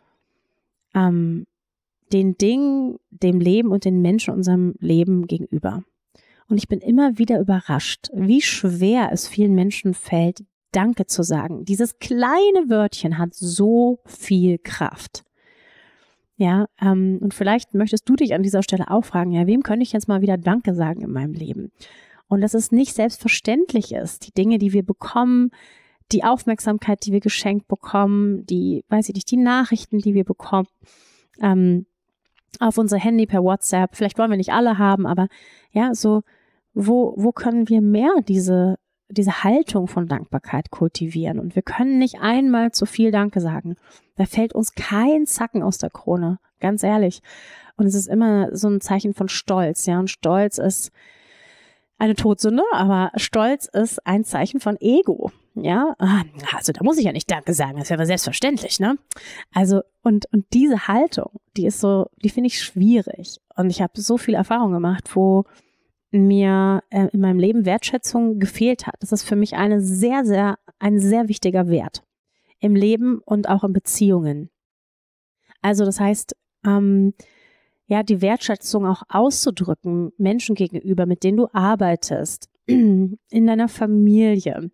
Ähm, den Dingen, dem Leben und den Menschen unserem Leben gegenüber. Und ich bin immer wieder überrascht, wie schwer es vielen Menschen fällt, Danke zu sagen. Dieses kleine Wörtchen hat so viel Kraft. Ja, ähm, und vielleicht möchtest du dich an dieser Stelle auch fragen, ja, wem könnte ich jetzt mal wieder Danke sagen in meinem Leben? Und dass es nicht selbstverständlich ist, die Dinge, die wir bekommen, die Aufmerksamkeit, die wir geschenkt bekommen, die, weiß ich nicht, die Nachrichten, die wir bekommen, ähm, auf unser Handy per WhatsApp. Vielleicht wollen wir nicht alle haben, aber ja, so, wo, wo können wir mehr diese, diese Haltung von Dankbarkeit kultivieren? Und wir können nicht einmal zu viel Danke sagen. Da fällt uns kein Zacken aus der Krone, ganz ehrlich. Und es ist immer so ein Zeichen von Stolz, ja. Und Stolz ist eine Todsünde, aber Stolz ist ein Zeichen von Ego. Ja, also da muss ich ja nicht Danke sagen, das wäre selbstverständlich, ne? Also und und diese Haltung, die ist so, die finde ich schwierig. Und ich habe so viel Erfahrung gemacht, wo mir äh, in meinem Leben Wertschätzung gefehlt hat. Das ist für mich eine sehr, sehr, ein sehr wichtiger Wert im Leben und auch in Beziehungen. Also das heißt, ähm, ja, die Wertschätzung auch auszudrücken, Menschen gegenüber, mit denen du arbeitest, in deiner Familie.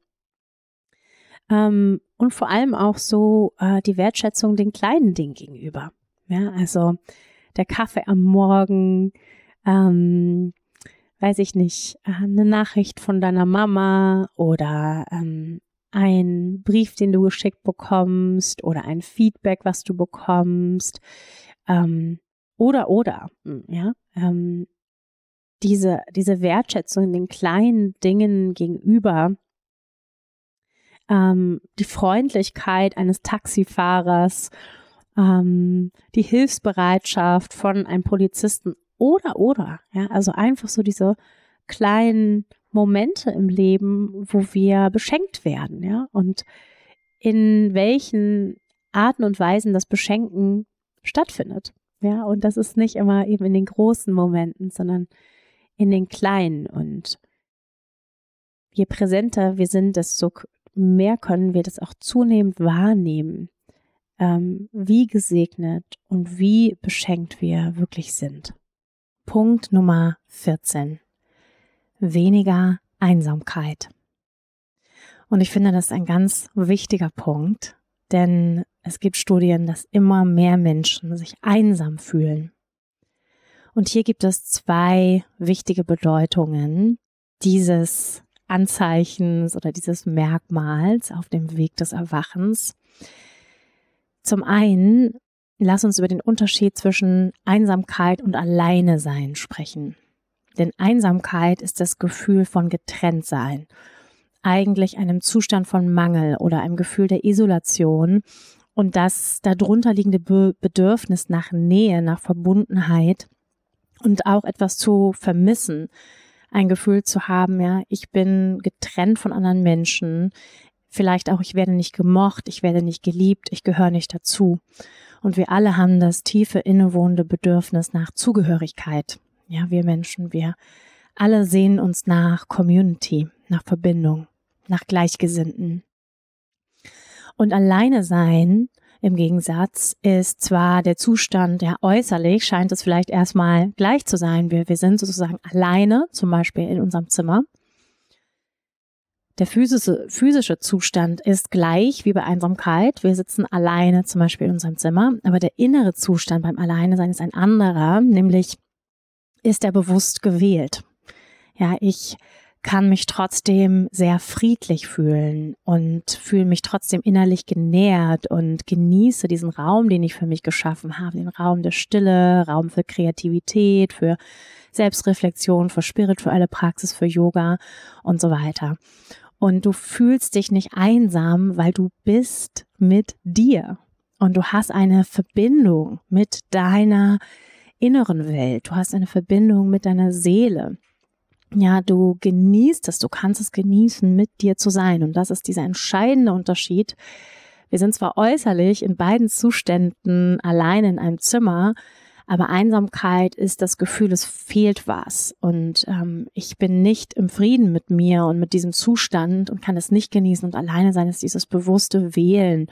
Ähm, und vor allem auch so äh, die Wertschätzung den kleinen Dingen gegenüber. Ja, also der Kaffee am Morgen, ähm, weiß ich nicht, eine Nachricht von deiner Mama oder ähm, ein Brief, den du geschickt bekommst oder ein Feedback, was du bekommst, ähm, oder, oder, ja, ähm, diese, diese Wertschätzung den kleinen Dingen gegenüber, ähm, die Freundlichkeit eines Taxifahrers, ähm, die Hilfsbereitschaft von einem Polizisten oder, oder, ja, also einfach so diese kleinen Momente im Leben, wo wir beschenkt werden, ja, und in welchen Arten und Weisen das Beschenken stattfindet, ja, und das ist nicht immer eben in den großen Momenten, sondern in den kleinen, und je präsenter wir sind, desto mehr können wir das auch zunehmend wahrnehmen, ähm, wie gesegnet und wie beschenkt wir wirklich sind. Punkt Nummer vierzehn. Weniger Einsamkeit. Und ich finde, das ist ein ganz wichtiger Punkt, denn es gibt Studien, dass immer mehr Menschen sich einsam fühlen. Und hier gibt es zwei wichtige Bedeutungen dieses Anzeichens oder dieses Merkmals auf dem Weg des Erwachens. Zum einen lass uns über den Unterschied zwischen Einsamkeit und Alleinesein sprechen. Denn Einsamkeit ist das Gefühl von Getrenntsein, eigentlich einem Zustand von Mangel oder einem Gefühl der Isolation und das darunter liegende Be- Bedürfnis nach Nähe, nach Verbundenheit und auch etwas zu vermissen, ein Gefühl zu haben, ja, ich bin getrennt von anderen Menschen, vielleicht auch, ich werde nicht gemocht, ich werde nicht geliebt, ich gehöre nicht dazu. Und wir alle haben das tiefe, innewohnende Bedürfnis nach Zugehörigkeit. Ja, wir Menschen, wir alle sehen uns nach Community, nach Verbindung, nach Gleichgesinnten. Und alleine sein, im Gegensatz, ist zwar der Zustand, ja äußerlich scheint es vielleicht erstmal gleich zu sein. Wir, wir sind sozusagen alleine, zum Beispiel in unserem Zimmer. Der physische, physische Zustand ist gleich wie bei Einsamkeit. Wir sitzen alleine zum Beispiel in unserem Zimmer, aber der innere Zustand beim Alleinesein ist ein anderer, nämlich ist er bewusst gewählt. Ja, ich kann mich trotzdem sehr friedlich fühlen und fühle mich trotzdem innerlich genährt und genieße diesen Raum, den ich für mich geschaffen habe, den Raum der Stille, Raum für Kreativität, für Selbstreflexion, für spirituelle Praxis, für Yoga und so weiter. Und du fühlst dich nicht einsam, weil du bist mit dir und du hast eine Verbindung mit deiner inneren Welt. Du hast eine Verbindung mit deiner Seele. Ja, du genießt es, du kannst es genießen, mit dir zu sein. Und das ist dieser entscheidende Unterschied. Wir sind zwar äußerlich in beiden Zuständen alleine in einem Zimmer, aber Einsamkeit ist das Gefühl, es fehlt was. Und ähm, ich bin nicht im Frieden mit mir und mit diesem Zustand und kann es nicht genießen. Und alleine sein ist dieses bewusste Wählen.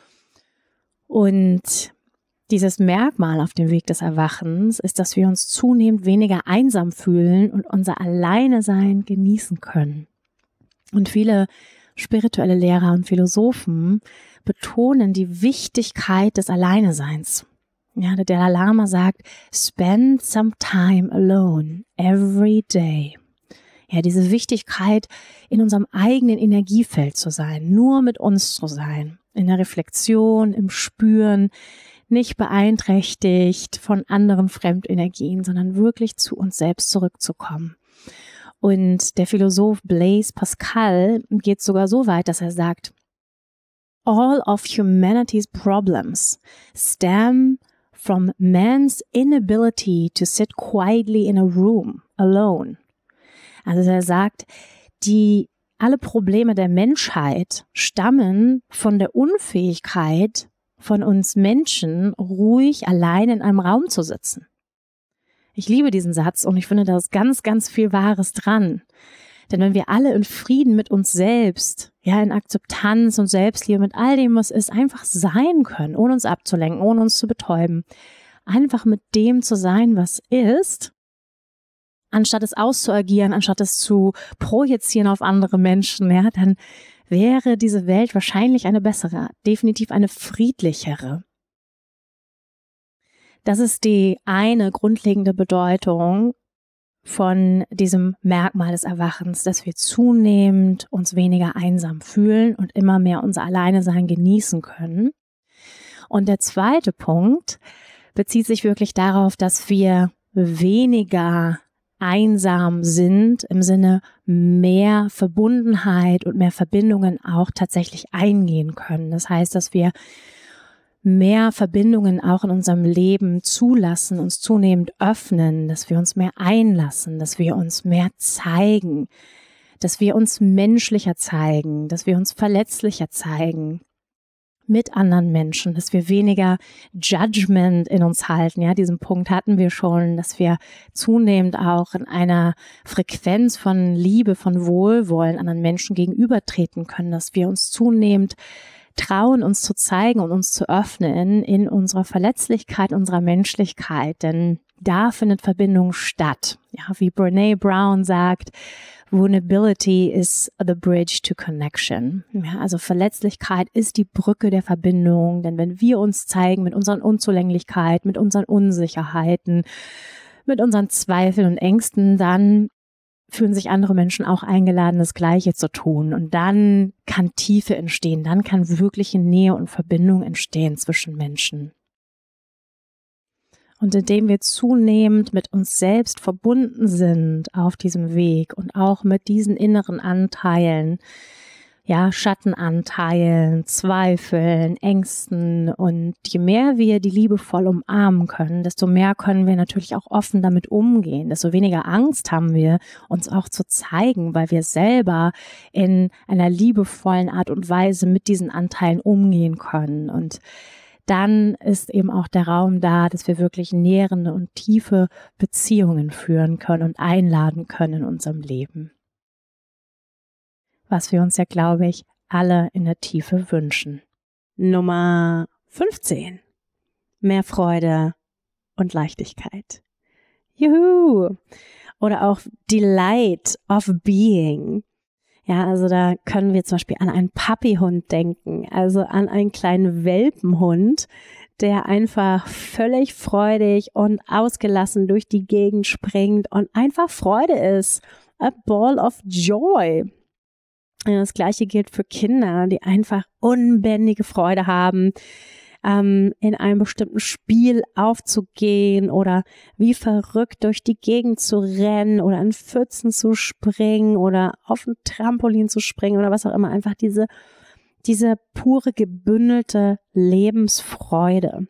Und dieses Merkmal auf dem Weg des Erwachens ist, dass wir uns zunehmend weniger einsam fühlen und unser Alleine-Sein genießen können. Und viele spirituelle Lehrer und Philosophen betonen die Wichtigkeit des Alleineseins. Ja, der Dalai Lama sagt, spend some time alone every day. Ja, diese Wichtigkeit, in unserem eigenen Energiefeld zu sein, nur mit uns zu sein, in der Reflexion, im Spüren, nicht beeinträchtigt von anderen Fremdenergien, sondern wirklich zu uns selbst zurückzukommen. Und der Philosoph Blaise Pascal geht sogar so weit, dass er sagt, all of humanity's problems stem from man's inability to sit quietly in a room alone. Also er sagt, die alle Probleme der Menschheit stammen von der Unfähigkeit von uns Menschen, ruhig allein in einem Raum zu sitzen. Ich liebe diesen Satz und ich finde, da ist ganz, ganz viel Wahres dran. Denn wenn wir alle in Frieden mit uns selbst, ja, in Akzeptanz und Selbstliebe, mit all dem, was ist, einfach sein können, ohne uns abzulenken, ohne uns zu betäuben, einfach mit dem zu sein, was ist, anstatt es auszuagieren, anstatt es zu projizieren auf andere Menschen, ja, dann wäre diese Welt wahrscheinlich eine bessere, definitiv eine friedlichere. Das ist die eine grundlegende Bedeutung von diesem Merkmal des Erwachens, dass wir zunehmend uns weniger einsam fühlen und immer mehr unser Alleinesein genießen können. Und der zweite Punkt bezieht sich wirklich darauf, dass wir weniger einsam sind, im Sinne mehr Verbundenheit und mehr Verbindungen auch tatsächlich eingehen können. Das heißt, dass wir mehr Verbindungen auch in unserem Leben zulassen, uns zunehmend öffnen, dass wir uns mehr einlassen, dass wir uns mehr zeigen, dass wir uns menschlicher zeigen, dass wir uns verletzlicher zeigen mit anderen Menschen, dass wir weniger Judgment in uns halten. Ja, diesen Punkt hatten wir schon, dass wir zunehmend auch in einer Frequenz von Liebe, von Wohlwollen anderen Menschen gegenübertreten können, dass wir uns zunehmend trauen, uns zu zeigen und uns zu öffnen in unserer Verletzlichkeit, unserer Menschlichkeit, denn da findet Verbindung statt. Ja, wie Brené Brown sagt, Vulnerability is the bridge to connection. Ja, also Verletzlichkeit ist die Brücke der Verbindung, denn wenn wir uns zeigen mit unseren Unzulänglichkeiten, mit unseren Unsicherheiten, mit unseren Zweifeln und Ängsten, dann fühlen sich andere Menschen auch eingeladen, das Gleiche zu tun. Und dann kann Tiefe entstehen, dann kann wirkliche Nähe und Verbindung entstehen zwischen Menschen. Und indem wir zunehmend mit uns selbst verbunden sind auf diesem Weg und auch mit diesen inneren Anteilen, ja, Schattenanteilen, Zweifeln, Ängsten, und je mehr wir die liebevoll umarmen können, desto mehr können wir natürlich auch offen damit umgehen, desto weniger Angst haben wir, uns auch zu zeigen, weil wir selber in einer liebevollen Art und Weise mit diesen Anteilen umgehen können. Und dann ist eben auch der Raum da, dass wir wirklich nährende und tiefe Beziehungen führen können und einladen können in unserem Leben. Was wir uns ja, glaube ich, alle in der Tiefe wünschen. Nummer fünfzehn. Mehr Freude und Leichtigkeit. Juhu! Oder auch Delight of Being. Ja, also da können wir zum Beispiel an einen Puppyhund denken, also an einen kleinen Welpenhund, der einfach völlig freudig und ausgelassen durch die Gegend springt und einfach Freude ist. A ball of joy. Das Gleiche gilt für Kinder, die einfach unbändige Freude haben, ähm, in einem bestimmten Spiel aufzugehen oder wie verrückt durch die Gegend zu rennen oder in Pfützen zu springen oder auf ein Trampolin zu springen oder was auch immer. Einfach diese, diese pure, gebündelte Lebensfreude.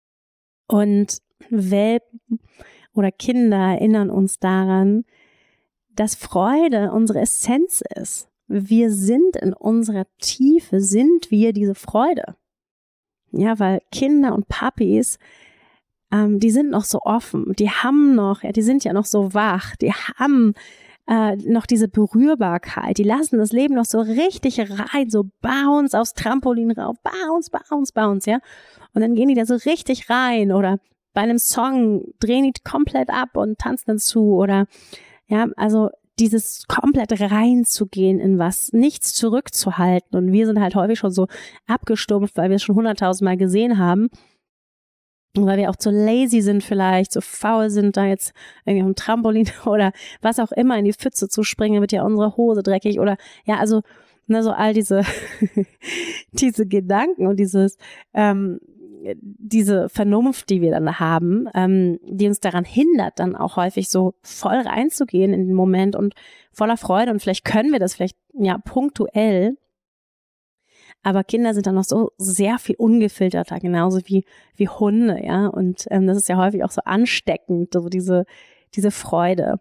Und Welpen oder Kinder erinnern uns daran, dass Freude unsere Essenz ist. Wir sind in unserer Tiefe, sind wir diese Freude. Ja, weil Kinder und Puppies, ähm, die sind noch so offen, die haben noch, ja, die sind ja noch so wach, die haben äh, noch diese Berührbarkeit, die lassen das Leben noch so richtig rein, so bounce aufs Trampolin rauf, bounce, bounce, bounce, ja. Und dann gehen die da so richtig rein oder bei einem Song drehen die komplett ab und tanzen dazu oder, ja, also dieses komplett reinzugehen in was, nichts zurückzuhalten. Und wir sind halt häufig schon so abgestumpft, weil wir es schon hunderttausend Mal gesehen haben. Und weil wir auch zu lazy sind vielleicht, so faul sind, da jetzt irgendwie auf dem Trampolin oder was auch immer in die Pfütze zu springen, wird ja unsere Hose dreckig oder, ja, also, ne, so all diese, diese Gedanken und dieses, ähm, diese Vernunft, die wir dann haben, ähm, die uns daran hindert, dann auch häufig so voll reinzugehen in den Moment und voller Freude. Und vielleicht können wir das vielleicht ja punktuell, aber Kinder sind dann noch so sehr viel ungefilterter, genauso wie wie Hunde, ja. Und ähm, das ist ja häufig auch so ansteckend, so diese diese Freude.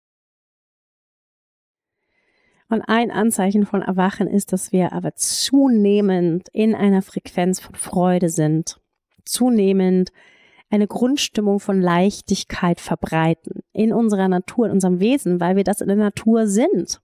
Und ein Anzeichen von Erwachen ist, dass wir aber zunehmend in einer Frequenz von Freude sind, zunehmend eine Grundstimmung von Leichtigkeit verbreiten in unserer Natur, in unserem Wesen, weil wir das in der Natur sind.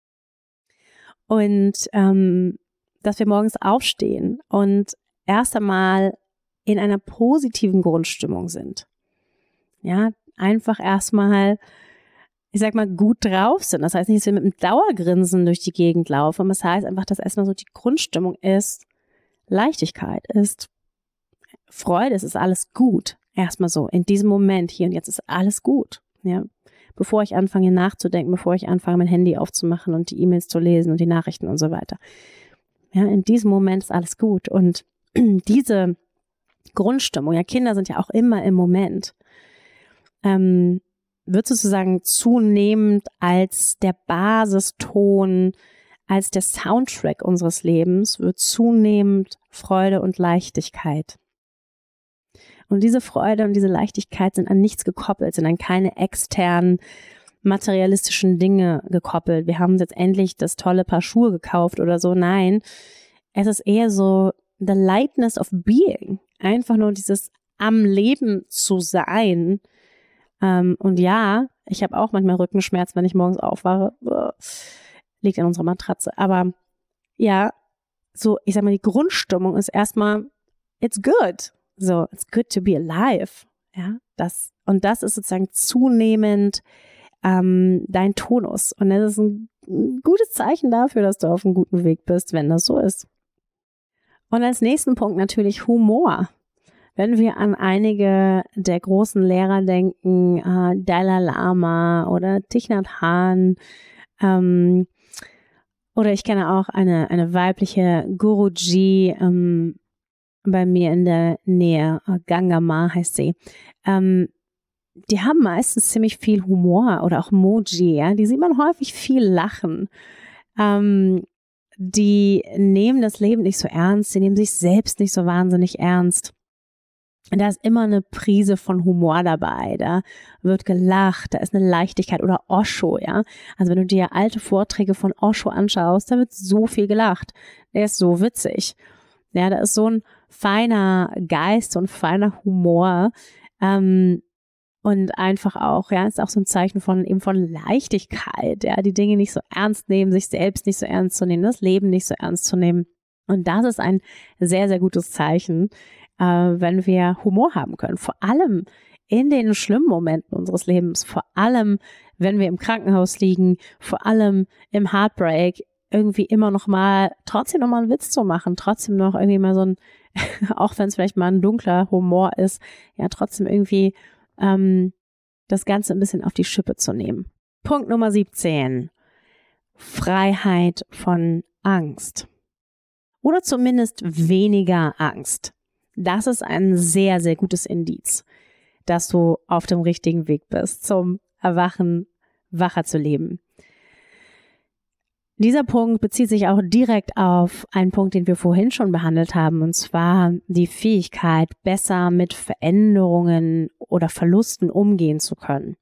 Und ähm, dass wir morgens aufstehen und erst einmal in einer positiven Grundstimmung sind. Ja, einfach erstmal, ich sag mal, gut drauf sind. Das heißt nicht, dass wir mit einem Dauergrinsen durch die Gegend laufen, aber das heißt einfach, dass erstmal so die Grundstimmung ist, Leichtigkeit ist, Freude, es ist alles gut. Erstmal so, in diesem Moment, hier und jetzt ist alles gut. Ja, bevor ich anfange nachzudenken, bevor ich anfange, mein Handy aufzumachen und die E-Mails zu lesen und die Nachrichten und so weiter. Ja, in diesem Moment ist alles gut. Und diese Grundstimmung, ja, Kinder sind ja auch immer im Moment, ähm, wird sozusagen zunehmend als der Basiston, als der Soundtrack unseres Lebens, wird zunehmend Freude und Leichtigkeit. Und diese Freude und diese Leichtigkeit sind an nichts gekoppelt, sind an keine externen materialistischen Dinge gekoppelt. Wir haben jetzt endlich das tolle Paar Schuhe gekauft oder so. Nein, es ist eher so the lightness of being. Einfach nur dieses am Leben zu sein. Ähm, und ja, ich habe auch manchmal Rückenschmerzen, wenn ich morgens aufwache. Liegt an unserer Matratze. Aber ja, so, ich sag mal, die Grundstimmung ist erstmal, it's good. So, it's good to be alive. Ja, das, und das ist sozusagen zunehmend ähm, dein Tonus. Und das ist ein, ein gutes Zeichen dafür, dass du auf einem guten Weg bist, wenn das so ist. Und als nächsten Punkt natürlich Humor. Wenn wir an einige der großen Lehrer denken, äh, Dalai Lama oder Thich Nhat Hanh, ähm, oder ich kenne auch eine, eine weibliche Guruji, ähm, bei mir in der Nähe, Gangama heißt sie, ähm, die haben meistens ziemlich viel Humor oder auch Moji, ja, die sieht man häufig viel lachen. Ähm, die nehmen das Leben nicht so ernst, die nehmen sich selbst nicht so wahnsinnig ernst. Da ist immer eine Prise von Humor dabei, da wird gelacht, da ist eine Leichtigkeit oder Osho, ja. Also wenn du dir alte Vorträge von Osho anschaust, da wird so viel gelacht. Der ist so witzig. Ja, da ist so ein feiner Geist, so ein feiner Humor, ähm, und einfach auch, ja, ist auch so ein Zeichen von eben von Leichtigkeit, ja, die Dinge nicht so ernst nehmen, sich selbst nicht so ernst zu nehmen, das Leben nicht so ernst zu nehmen. Und das ist ein sehr, sehr gutes Zeichen, äh, wenn wir Humor haben können. Vor allem in den schlimmen Momenten unseres Lebens, vor allem, wenn wir im Krankenhaus liegen, vor allem im Heartbreak, irgendwie immer noch mal, trotzdem noch mal einen Witz zu machen, trotzdem noch irgendwie mal so ein, auch wenn es vielleicht mal ein dunkler Humor ist, ja, trotzdem irgendwie ähm, das Ganze ein bisschen auf die Schippe zu nehmen. Punkt Nummer siebzehn. Freiheit von Angst. Oder zumindest weniger Angst. Das ist ein sehr, sehr gutes Indiz, dass du auf dem richtigen Weg bist, zum Erwachen, wacher zu leben. Dieser Punkt bezieht sich auch direkt auf einen Punkt, den wir vorhin schon behandelt haben, und zwar die Fähigkeit, besser mit Veränderungen oder Verlusten umgehen zu können.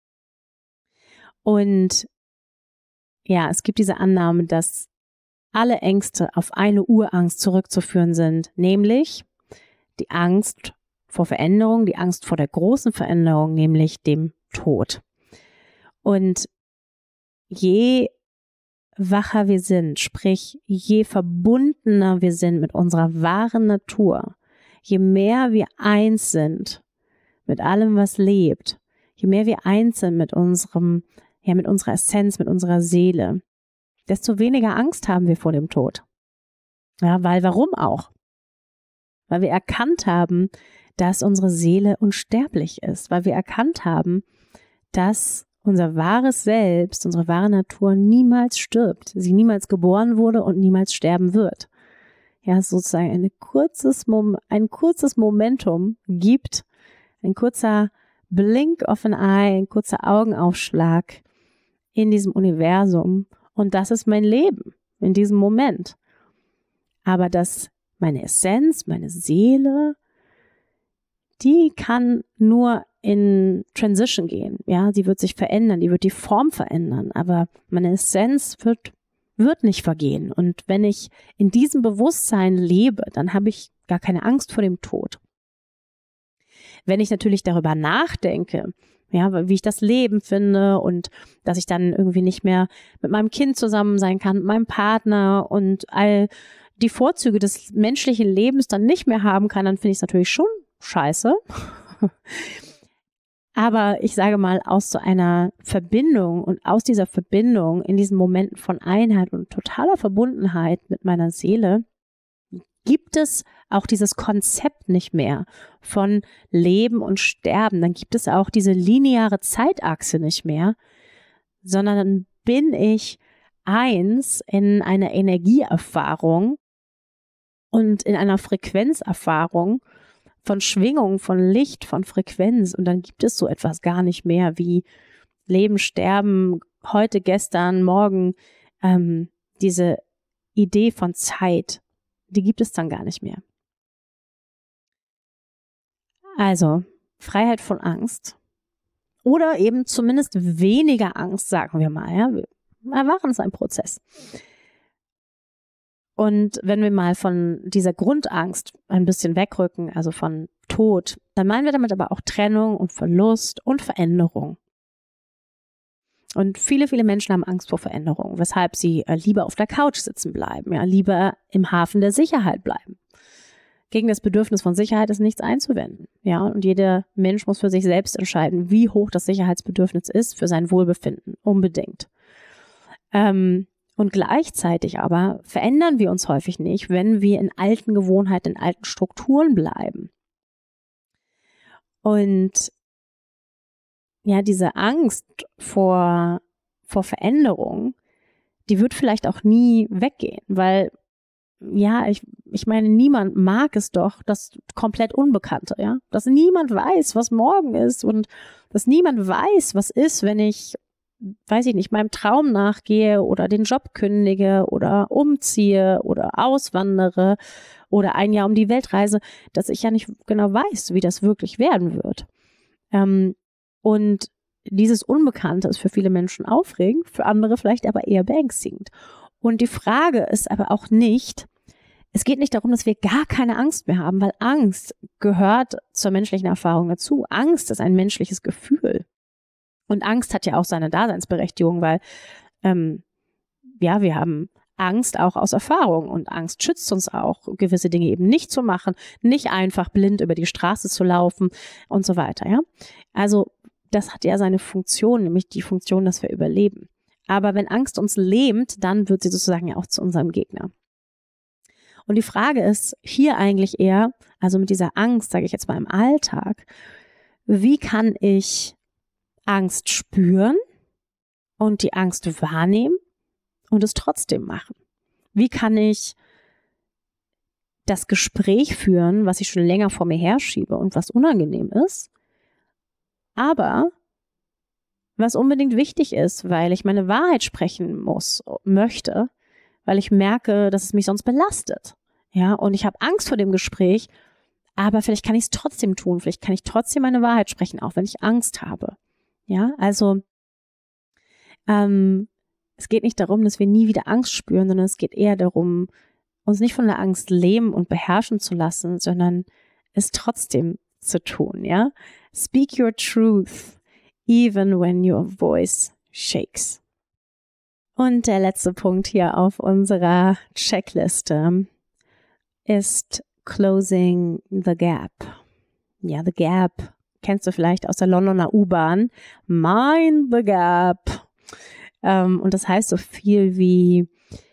Und ja, es gibt diese Annahme, dass alle Ängste auf eine Urangst zurückzuführen sind, nämlich die Angst vor Veränderung, die Angst vor der großen Veränderung, nämlich dem Tod. Und je wacher wir sind, sprich je verbundener wir sind mit unserer wahren Natur, je mehr wir eins sind mit allem, was lebt, je mehr wir eins sind mit unserem, ja, mit unserer Essenz, mit unserer Seele, desto weniger Angst haben wir vor dem Tod. Ja, weil warum auch? Weil wir erkannt haben, dass unsere Seele unsterblich ist, weil wir erkannt haben, dass unser wahres Selbst, unsere wahre Natur niemals stirbt, sie niemals geboren wurde und niemals sterben wird. Ja, sozusagen eine kurzes Mom- ein kurzes Momentum gibt, ein kurzer Blink of an Eye, ein kurzer Augenaufschlag in diesem Universum, und das ist mein Leben in diesem Moment. Aber dass meine Essenz, meine Seele, die kann nur in Transition gehen, ja, die wird sich verändern, die wird die Form verändern, aber meine Essenz wird, wird nicht vergehen. Und wenn ich in diesem Bewusstsein lebe, dann habe ich gar keine Angst vor dem Tod. Wenn ich natürlich darüber nachdenke, ja, wie ich das Leben finde und dass ich dann irgendwie nicht mehr mit meinem Kind zusammen sein kann, mit meinem Partner und all die Vorzüge des menschlichen Lebens dann nicht mehr haben kann, dann finde ich es natürlich schon scheiße. Aber ich sage mal, aus so einer Verbindung und aus dieser Verbindung in diesen Momenten von Einheit und totaler Verbundenheit mit meiner Seele gibt es auch dieses Konzept nicht mehr von Leben und Sterben. Dann gibt es auch diese lineare Zeitachse nicht mehr, sondern dann bin ich eins in einer Energieerfahrung und in einer Frequenzerfahrung von Schwingung, von Licht, von Frequenz, und dann gibt es so etwas gar nicht mehr wie Leben, Sterben, heute, gestern, morgen, ähm, diese Idee von Zeit, die gibt es dann gar nicht mehr. Also Freiheit von Angst oder eben zumindest weniger Angst, sagen wir mal. Ja, Erwachen ist ein Prozess. Und wenn wir mal von dieser Grundangst ein bisschen wegrücken, also von Tod, dann meinen wir damit aber auch Trennung und Verlust und Veränderung. Und viele, viele Menschen haben Angst vor Veränderung, weshalb sie lieber auf der Couch sitzen bleiben, ja, lieber im Hafen der Sicherheit bleiben. Gegen das Bedürfnis von Sicherheit ist nichts einzuwenden. Ja, und jeder Mensch muss für sich selbst entscheiden, wie hoch das Sicherheitsbedürfnis ist für sein Wohlbefinden. Unbedingt. Ähm, Und gleichzeitig aber verändern wir uns häufig nicht, wenn wir in alten Gewohnheiten, in alten Strukturen bleiben. Und ja, diese Angst vor, vor Veränderung, die wird vielleicht auch nie weggehen, weil ja, ich, ich meine, niemand mag es doch, das komplett Unbekannte, ja, dass niemand weiß, was morgen ist und dass niemand weiß, was ist, wenn ich, weiß ich nicht, meinem Traum nachgehe oder den Job kündige oder umziehe oder auswandere oder ein Jahr um die Welt reise, dass ich ja nicht genau weiß, wie das wirklich werden wird. Ähm, und dieses Unbekannte ist für viele Menschen aufregend, für andere vielleicht aber eher beängstigend. Und die Frage ist aber auch nicht, es geht nicht darum, dass wir gar keine Angst mehr haben, weil Angst gehört zur menschlichen Erfahrung dazu. Angst ist ein menschliches Gefühl. Und Angst hat ja auch seine Daseinsberechtigung, weil ähm, ja, wir haben Angst auch aus Erfahrung und Angst schützt uns auch, gewisse Dinge eben nicht zu machen, nicht einfach blind über die Straße zu laufen und so weiter. Ja, also das hat ja seine Funktion, nämlich die Funktion, dass wir überleben. Aber wenn Angst uns lähmt, dann wird sie sozusagen ja auch zu unserem Gegner. Und die Frage ist hier eigentlich eher, also mit dieser Angst, sage ich jetzt mal im Alltag, wie kann ich Angst spüren und die Angst wahrnehmen und es trotzdem machen? Wie kann ich das Gespräch führen, was ich schon länger vor mir herschiebe und was unangenehm ist, aber was unbedingt wichtig ist, weil ich meine Wahrheit sprechen muss, möchte, weil ich merke, dass es mich sonst belastet. Ja, und ich habe Angst vor dem Gespräch, aber vielleicht kann ich es trotzdem tun, vielleicht kann ich trotzdem meine Wahrheit sprechen, auch wenn ich Angst habe. Ja, also ähm, es geht nicht darum, dass wir nie wieder Angst spüren, sondern es geht eher darum, uns nicht von der Angst lähmen und beherrschen zu lassen, sondern es trotzdem zu tun. Ja, speak your truth, even when your voice shakes. Und der letzte Punkt hier auf unserer Checkliste ist Closing the Gap. Ja, the Gap kennst du vielleicht aus der Londoner U-Bahn. Mind the Gap. Ähm, und das heißt so viel wie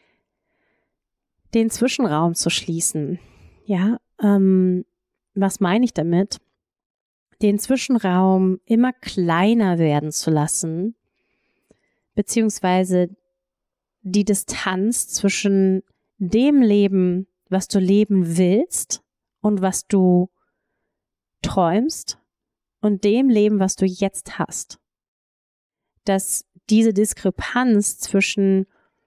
den Zwischenraum zu schließen. Ja, ähm, was meine ich damit? Den Zwischenraum immer kleiner werden zu lassen, beziehungsweise die Distanz zwischen dem Leben, was du leben willst und was du träumst und dem Leben, was du jetzt hast. Dass diese Diskrepanz zwischen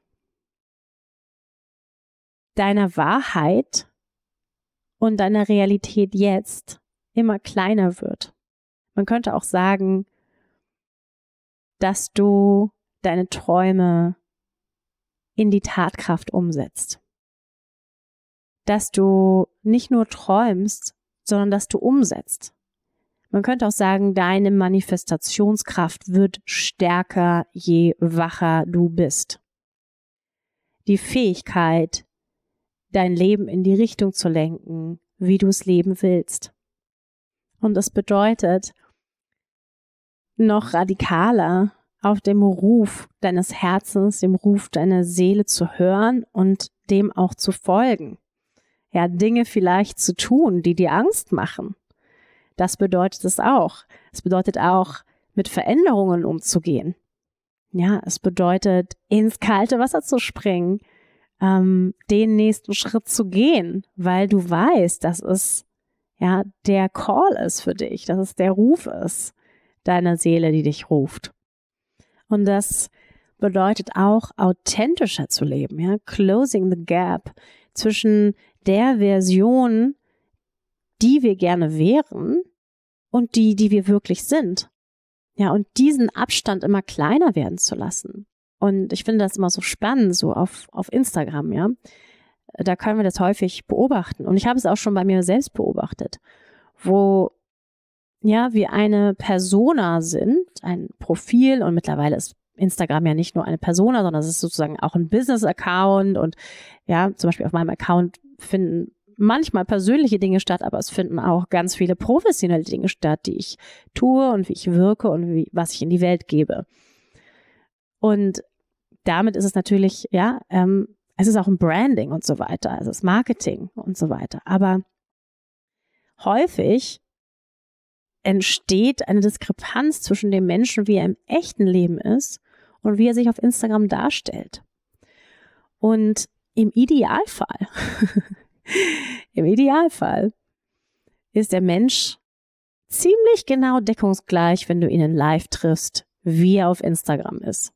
deiner Wahrheit und deiner Realität jetzt immer kleiner wird. Man könnte auch sagen, dass du deine Träume in die Tatkraft umsetzt. Dass du nicht nur träumst, sondern dass du umsetzt. Man könnte auch sagen, deine Manifestationskraft wird stärker, je wacher du bist. Die Fähigkeit, dein Leben in die Richtung zu lenken, wie du es leben willst. Und das bedeutet, noch radikaler auf dem Ruf deines Herzens, dem Ruf deiner Seele zu hören und dem auch zu folgen. Ja, Dinge vielleicht zu tun, die dir Angst machen. Das bedeutet es auch. Es bedeutet auch, mit Veränderungen umzugehen. Ja, es bedeutet, ins kalte Wasser zu springen, ähm, den nächsten Schritt zu gehen, weil du weißt, dass es ja der Call ist für dich, dass es der Ruf ist deiner Seele, die dich ruft. Und das bedeutet auch, authentischer zu leben, ja, closing the gap zwischen der Version, die wir gerne wären und die, die wir wirklich sind. Ja, und diesen Abstand immer kleiner werden zu lassen. Und ich finde das immer so spannend, so auf, auf Instagram, ja. Da können wir das häufig beobachten. Und ich habe es auch schon bei mir selbst beobachtet, wo ja, wir eine Persona sind, ein Profil, und mittlerweile ist Instagram ja nicht nur eine Persona, sondern es ist sozusagen auch ein Business-Account, und ja, zum Beispiel auf meinem Account finden manchmal persönliche Dinge statt, aber es finden auch ganz viele professionelle Dinge statt, die ich tue und wie ich wirke und wie, was ich in die Welt gebe. Und damit ist es natürlich, ja, ähm, es ist auch ein Branding und so weiter, also das Marketing und so weiter. Aber häufig entsteht eine Diskrepanz zwischen dem Menschen, wie er im echten Leben ist und wie er sich auf Instagram darstellt. Und im Idealfall, im Idealfall ist der Mensch ziemlich genau deckungsgleich, wenn du ihn live triffst, wie er auf Instagram ist.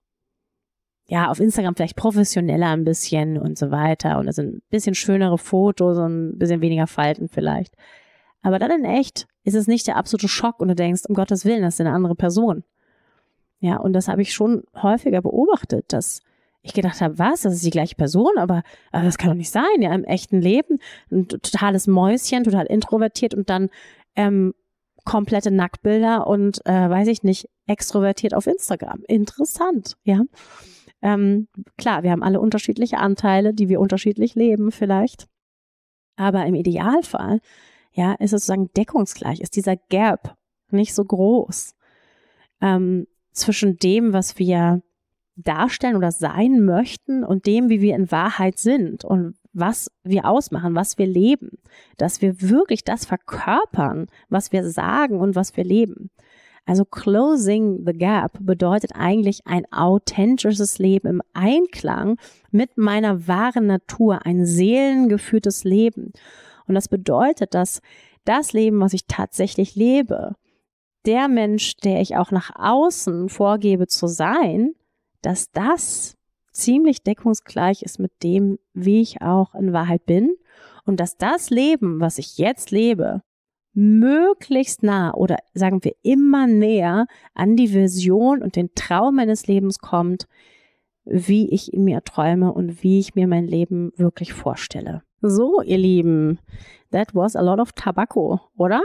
Ja, auf Instagram vielleicht professioneller ein bisschen und so weiter und es sind ein bisschen schönere Fotos und ein bisschen weniger Falten vielleicht. Aber dann in echt ist es nicht der absolute Schock und du denkst, um Gottes Willen, das ist eine andere Person. Ja, und das habe ich schon häufiger beobachtet, dass ich gedacht habe, was, das ist die gleiche Person, aber, aber das kann doch nicht sein, ja, im echten Leben ein totales Mäuschen, total introvertiert und dann ähm, komplette Nacktbilder und, äh, weiß ich nicht, extrovertiert auf Instagram. Interessant, ja. Ähm, klar, wir haben alle unterschiedliche Anteile, die wir unterschiedlich leben vielleicht. Aber im Idealfall, ja, ist es sozusagen deckungsgleich, ist dieser Gap nicht so groß ähm, zwischen dem, was wir darstellen oder sein möchten und dem, wie wir in Wahrheit sind und was wir ausmachen, was wir leben, dass wir wirklich das verkörpern, was wir sagen und was wir leben. Also closing the gap bedeutet eigentlich ein authentisches Leben im Einklang mit meiner wahren Natur, ein seelengeführtes Leben. Und das bedeutet, dass das Leben, was ich tatsächlich lebe, der Mensch, der ich auch nach außen vorgebe zu sein, dass das ziemlich deckungsgleich ist mit dem, wie ich auch in Wahrheit bin und dass das Leben, was ich jetzt lebe, möglichst nah oder sagen wir immer näher an die Vision und den Traum meines Lebens kommt, wie ich ihn mir träume und wie ich mir mein Leben wirklich vorstelle. So, ihr Lieben, that was a lot of tobacco, oder?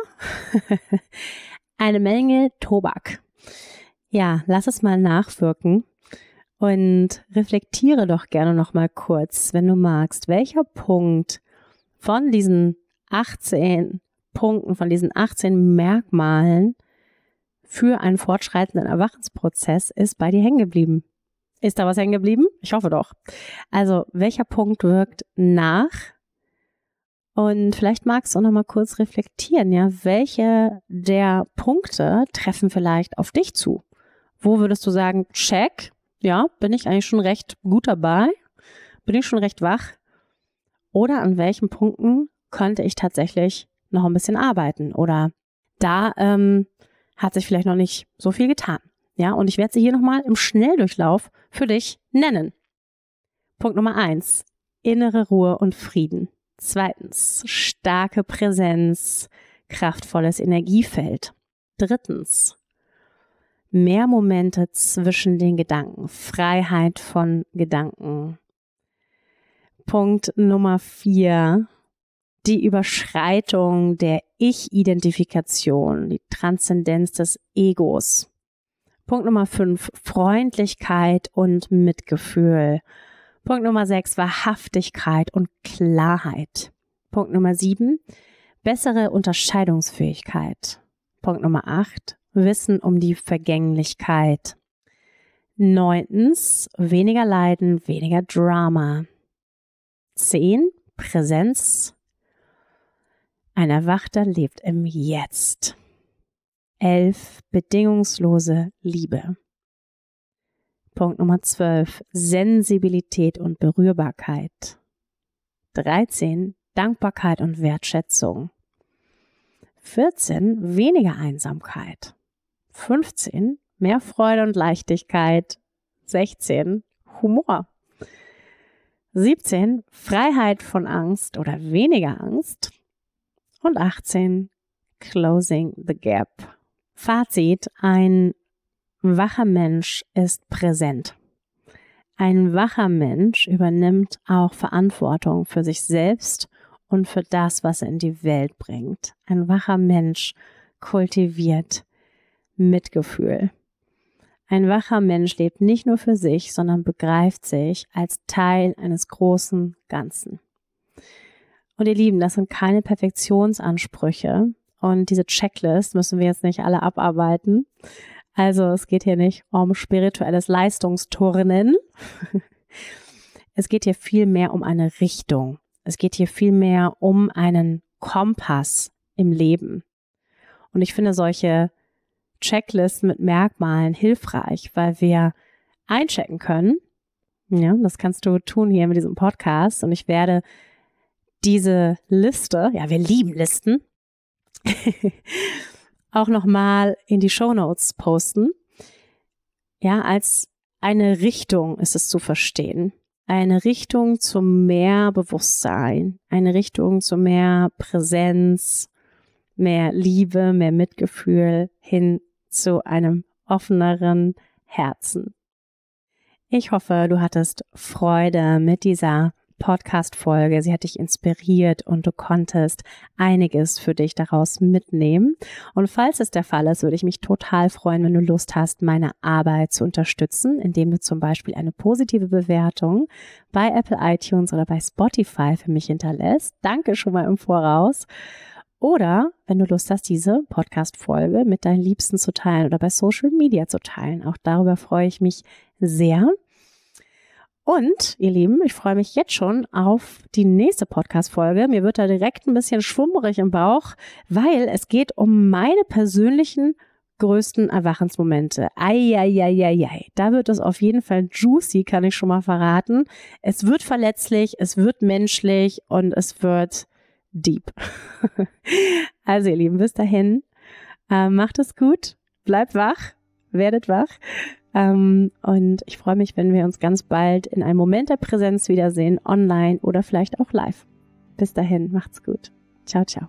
Eine Menge Tobak. Ja, lass es mal nachwirken und reflektiere doch gerne noch mal kurz, wenn du magst, welcher Punkt von diesen achtzehn Punkten, von diesen achtzehn Merkmalen für einen fortschreitenden Erwachensprozess ist bei dir hängen geblieben. Ist da was hängen geblieben? Ich hoffe doch. Also, welcher Punkt wirkt nach? Und vielleicht magst du auch noch mal kurz reflektieren, ja, welche der Punkte treffen vielleicht auf dich zu? Wo würdest du sagen, check, ja, bin ich eigentlich schon recht gut dabei? Bin ich schon recht wach? Oder an welchen Punkten könnte ich tatsächlich noch ein bisschen arbeiten? Oder da ähm, hat sich vielleicht noch nicht so viel getan. Ja, und ich werde sie hier nochmal im Schnelldurchlauf für dich nennen. Punkt Nummer eins, innere Ruhe und Frieden. Zweitens, starke Präsenz, kraftvolles Energiefeld. Drittens, mehr Momente zwischen den Gedanken, Freiheit von Gedanken. Punkt Nummer vier, die Überschreitung der Ich-Identifikation, die Transzendenz des Egos. Punkt Nummer fünf, Freundlichkeit und Mitgefühl. Punkt Nummer sechs, Wahrhaftigkeit und Klarheit. Punkt Nummer sieben, bessere Unterscheidungsfähigkeit. Punkt Nummer acht, Wissen um die Vergänglichkeit. Neuntens, weniger Leiden, weniger Drama. Zehn, Präsenz. Ein Erwachter lebt im Jetzt. Elf, bedingungslose Liebe. Punkt Nummer zwölf, Sensibilität und Berührbarkeit. dreizehn, Dankbarkeit und Wertschätzung. vierzehn, weniger Einsamkeit. fünfzehn, mehr Freude und Leichtigkeit. sechzehn, Humor. siebzehn, Freiheit von Angst oder weniger Angst. Und achtzehn, Closing the Gap. Fazit, ein wacher Mensch ist präsent. Ein wacher Mensch übernimmt auch Verantwortung für sich selbst und für das, was er in die Welt bringt. Ein wacher Mensch kultiviert Mitgefühl. Ein wacher Mensch lebt nicht nur für sich, sondern begreift sich als Teil eines großen Ganzen. Und ihr Lieben, das sind keine Perfektionsansprüche und diese Checklist müssen wir jetzt nicht alle abarbeiten. Also es geht hier nicht um spirituelles Leistungsturnen. Es geht hier viel mehr um eine Richtung. Es geht hier viel mehr um einen Kompass im Leben. Und ich finde solche Checklisten mit Merkmalen hilfreich, weil wir einchecken können, Ja, das kannst du tun hier mit diesem Podcast und ich werde diese Liste, ja, wir lieben Listen, auch nochmal in die Shownotes posten. Ja, als eine Richtung ist es zu verstehen. Eine Richtung zu mehr Bewusstsein, eine Richtung zu mehr Präsenz, mehr Liebe, mehr Mitgefühl hin zu einem offeneren Herzen. Ich hoffe, du hattest Freude mit dieser Podcast-Folge. Sie hat dich inspiriert und du konntest einiges für dich daraus mitnehmen. Und falls es der Fall ist, würde ich mich total freuen, wenn du Lust hast, meine Arbeit zu unterstützen, indem du zum Beispiel eine positive Bewertung bei Apple iTunes oder bei Spotify für mich hinterlässt. Danke schon mal im Voraus. Oder wenn du Lust hast, diese Podcast-Folge mit deinen Liebsten zu teilen oder bei Social Media zu teilen. Auch darüber freue ich mich sehr. Und, ihr Lieben, ich freue mich jetzt schon auf die nächste Podcast-Folge. Mir wird da direkt ein bisschen schwummerig im Bauch, weil es geht um meine persönlichen größten Erwachensmomente. Eieieiei. Da wird es auf jeden Fall juicy, kann ich schon mal verraten. Es wird verletzlich, es wird menschlich und es wird deep. Also, ihr Lieben, bis dahin. Äh, macht es gut, bleibt wach, werdet wach. Um, und ich freue mich, wenn wir uns ganz bald in einem Moment der Präsenz wiedersehen, online oder vielleicht auch live. Bis dahin, macht's gut. Ciao, ciao.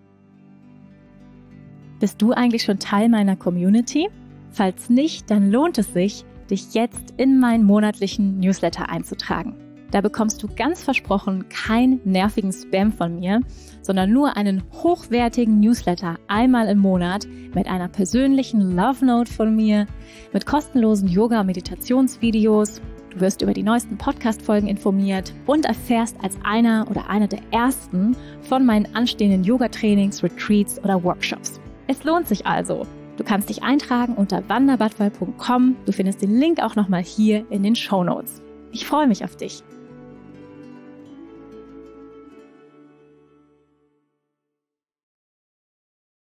Bist du eigentlich schon Teil meiner Community? Falls nicht, dann lohnt es sich, dich jetzt in meinen monatlichen Newsletter einzutragen. Da bekommst du ganz versprochen keinen nervigen Spam von mir, sondern nur einen hochwertigen Newsletter einmal im Monat mit einer persönlichen Love Note von mir, mit kostenlosen Yoga- und Meditationsvideos. Du wirst über die neuesten Podcast-Folgen informiert und erfährst als einer oder einer der ersten von meinen anstehenden Yoga-Trainings, Retreats oder Workshops. Es lohnt sich also. Du kannst dich eintragen unter wanda badwal punkt com. Du findest den Link auch nochmal hier in den Shownotes. Ich freue mich auf dich.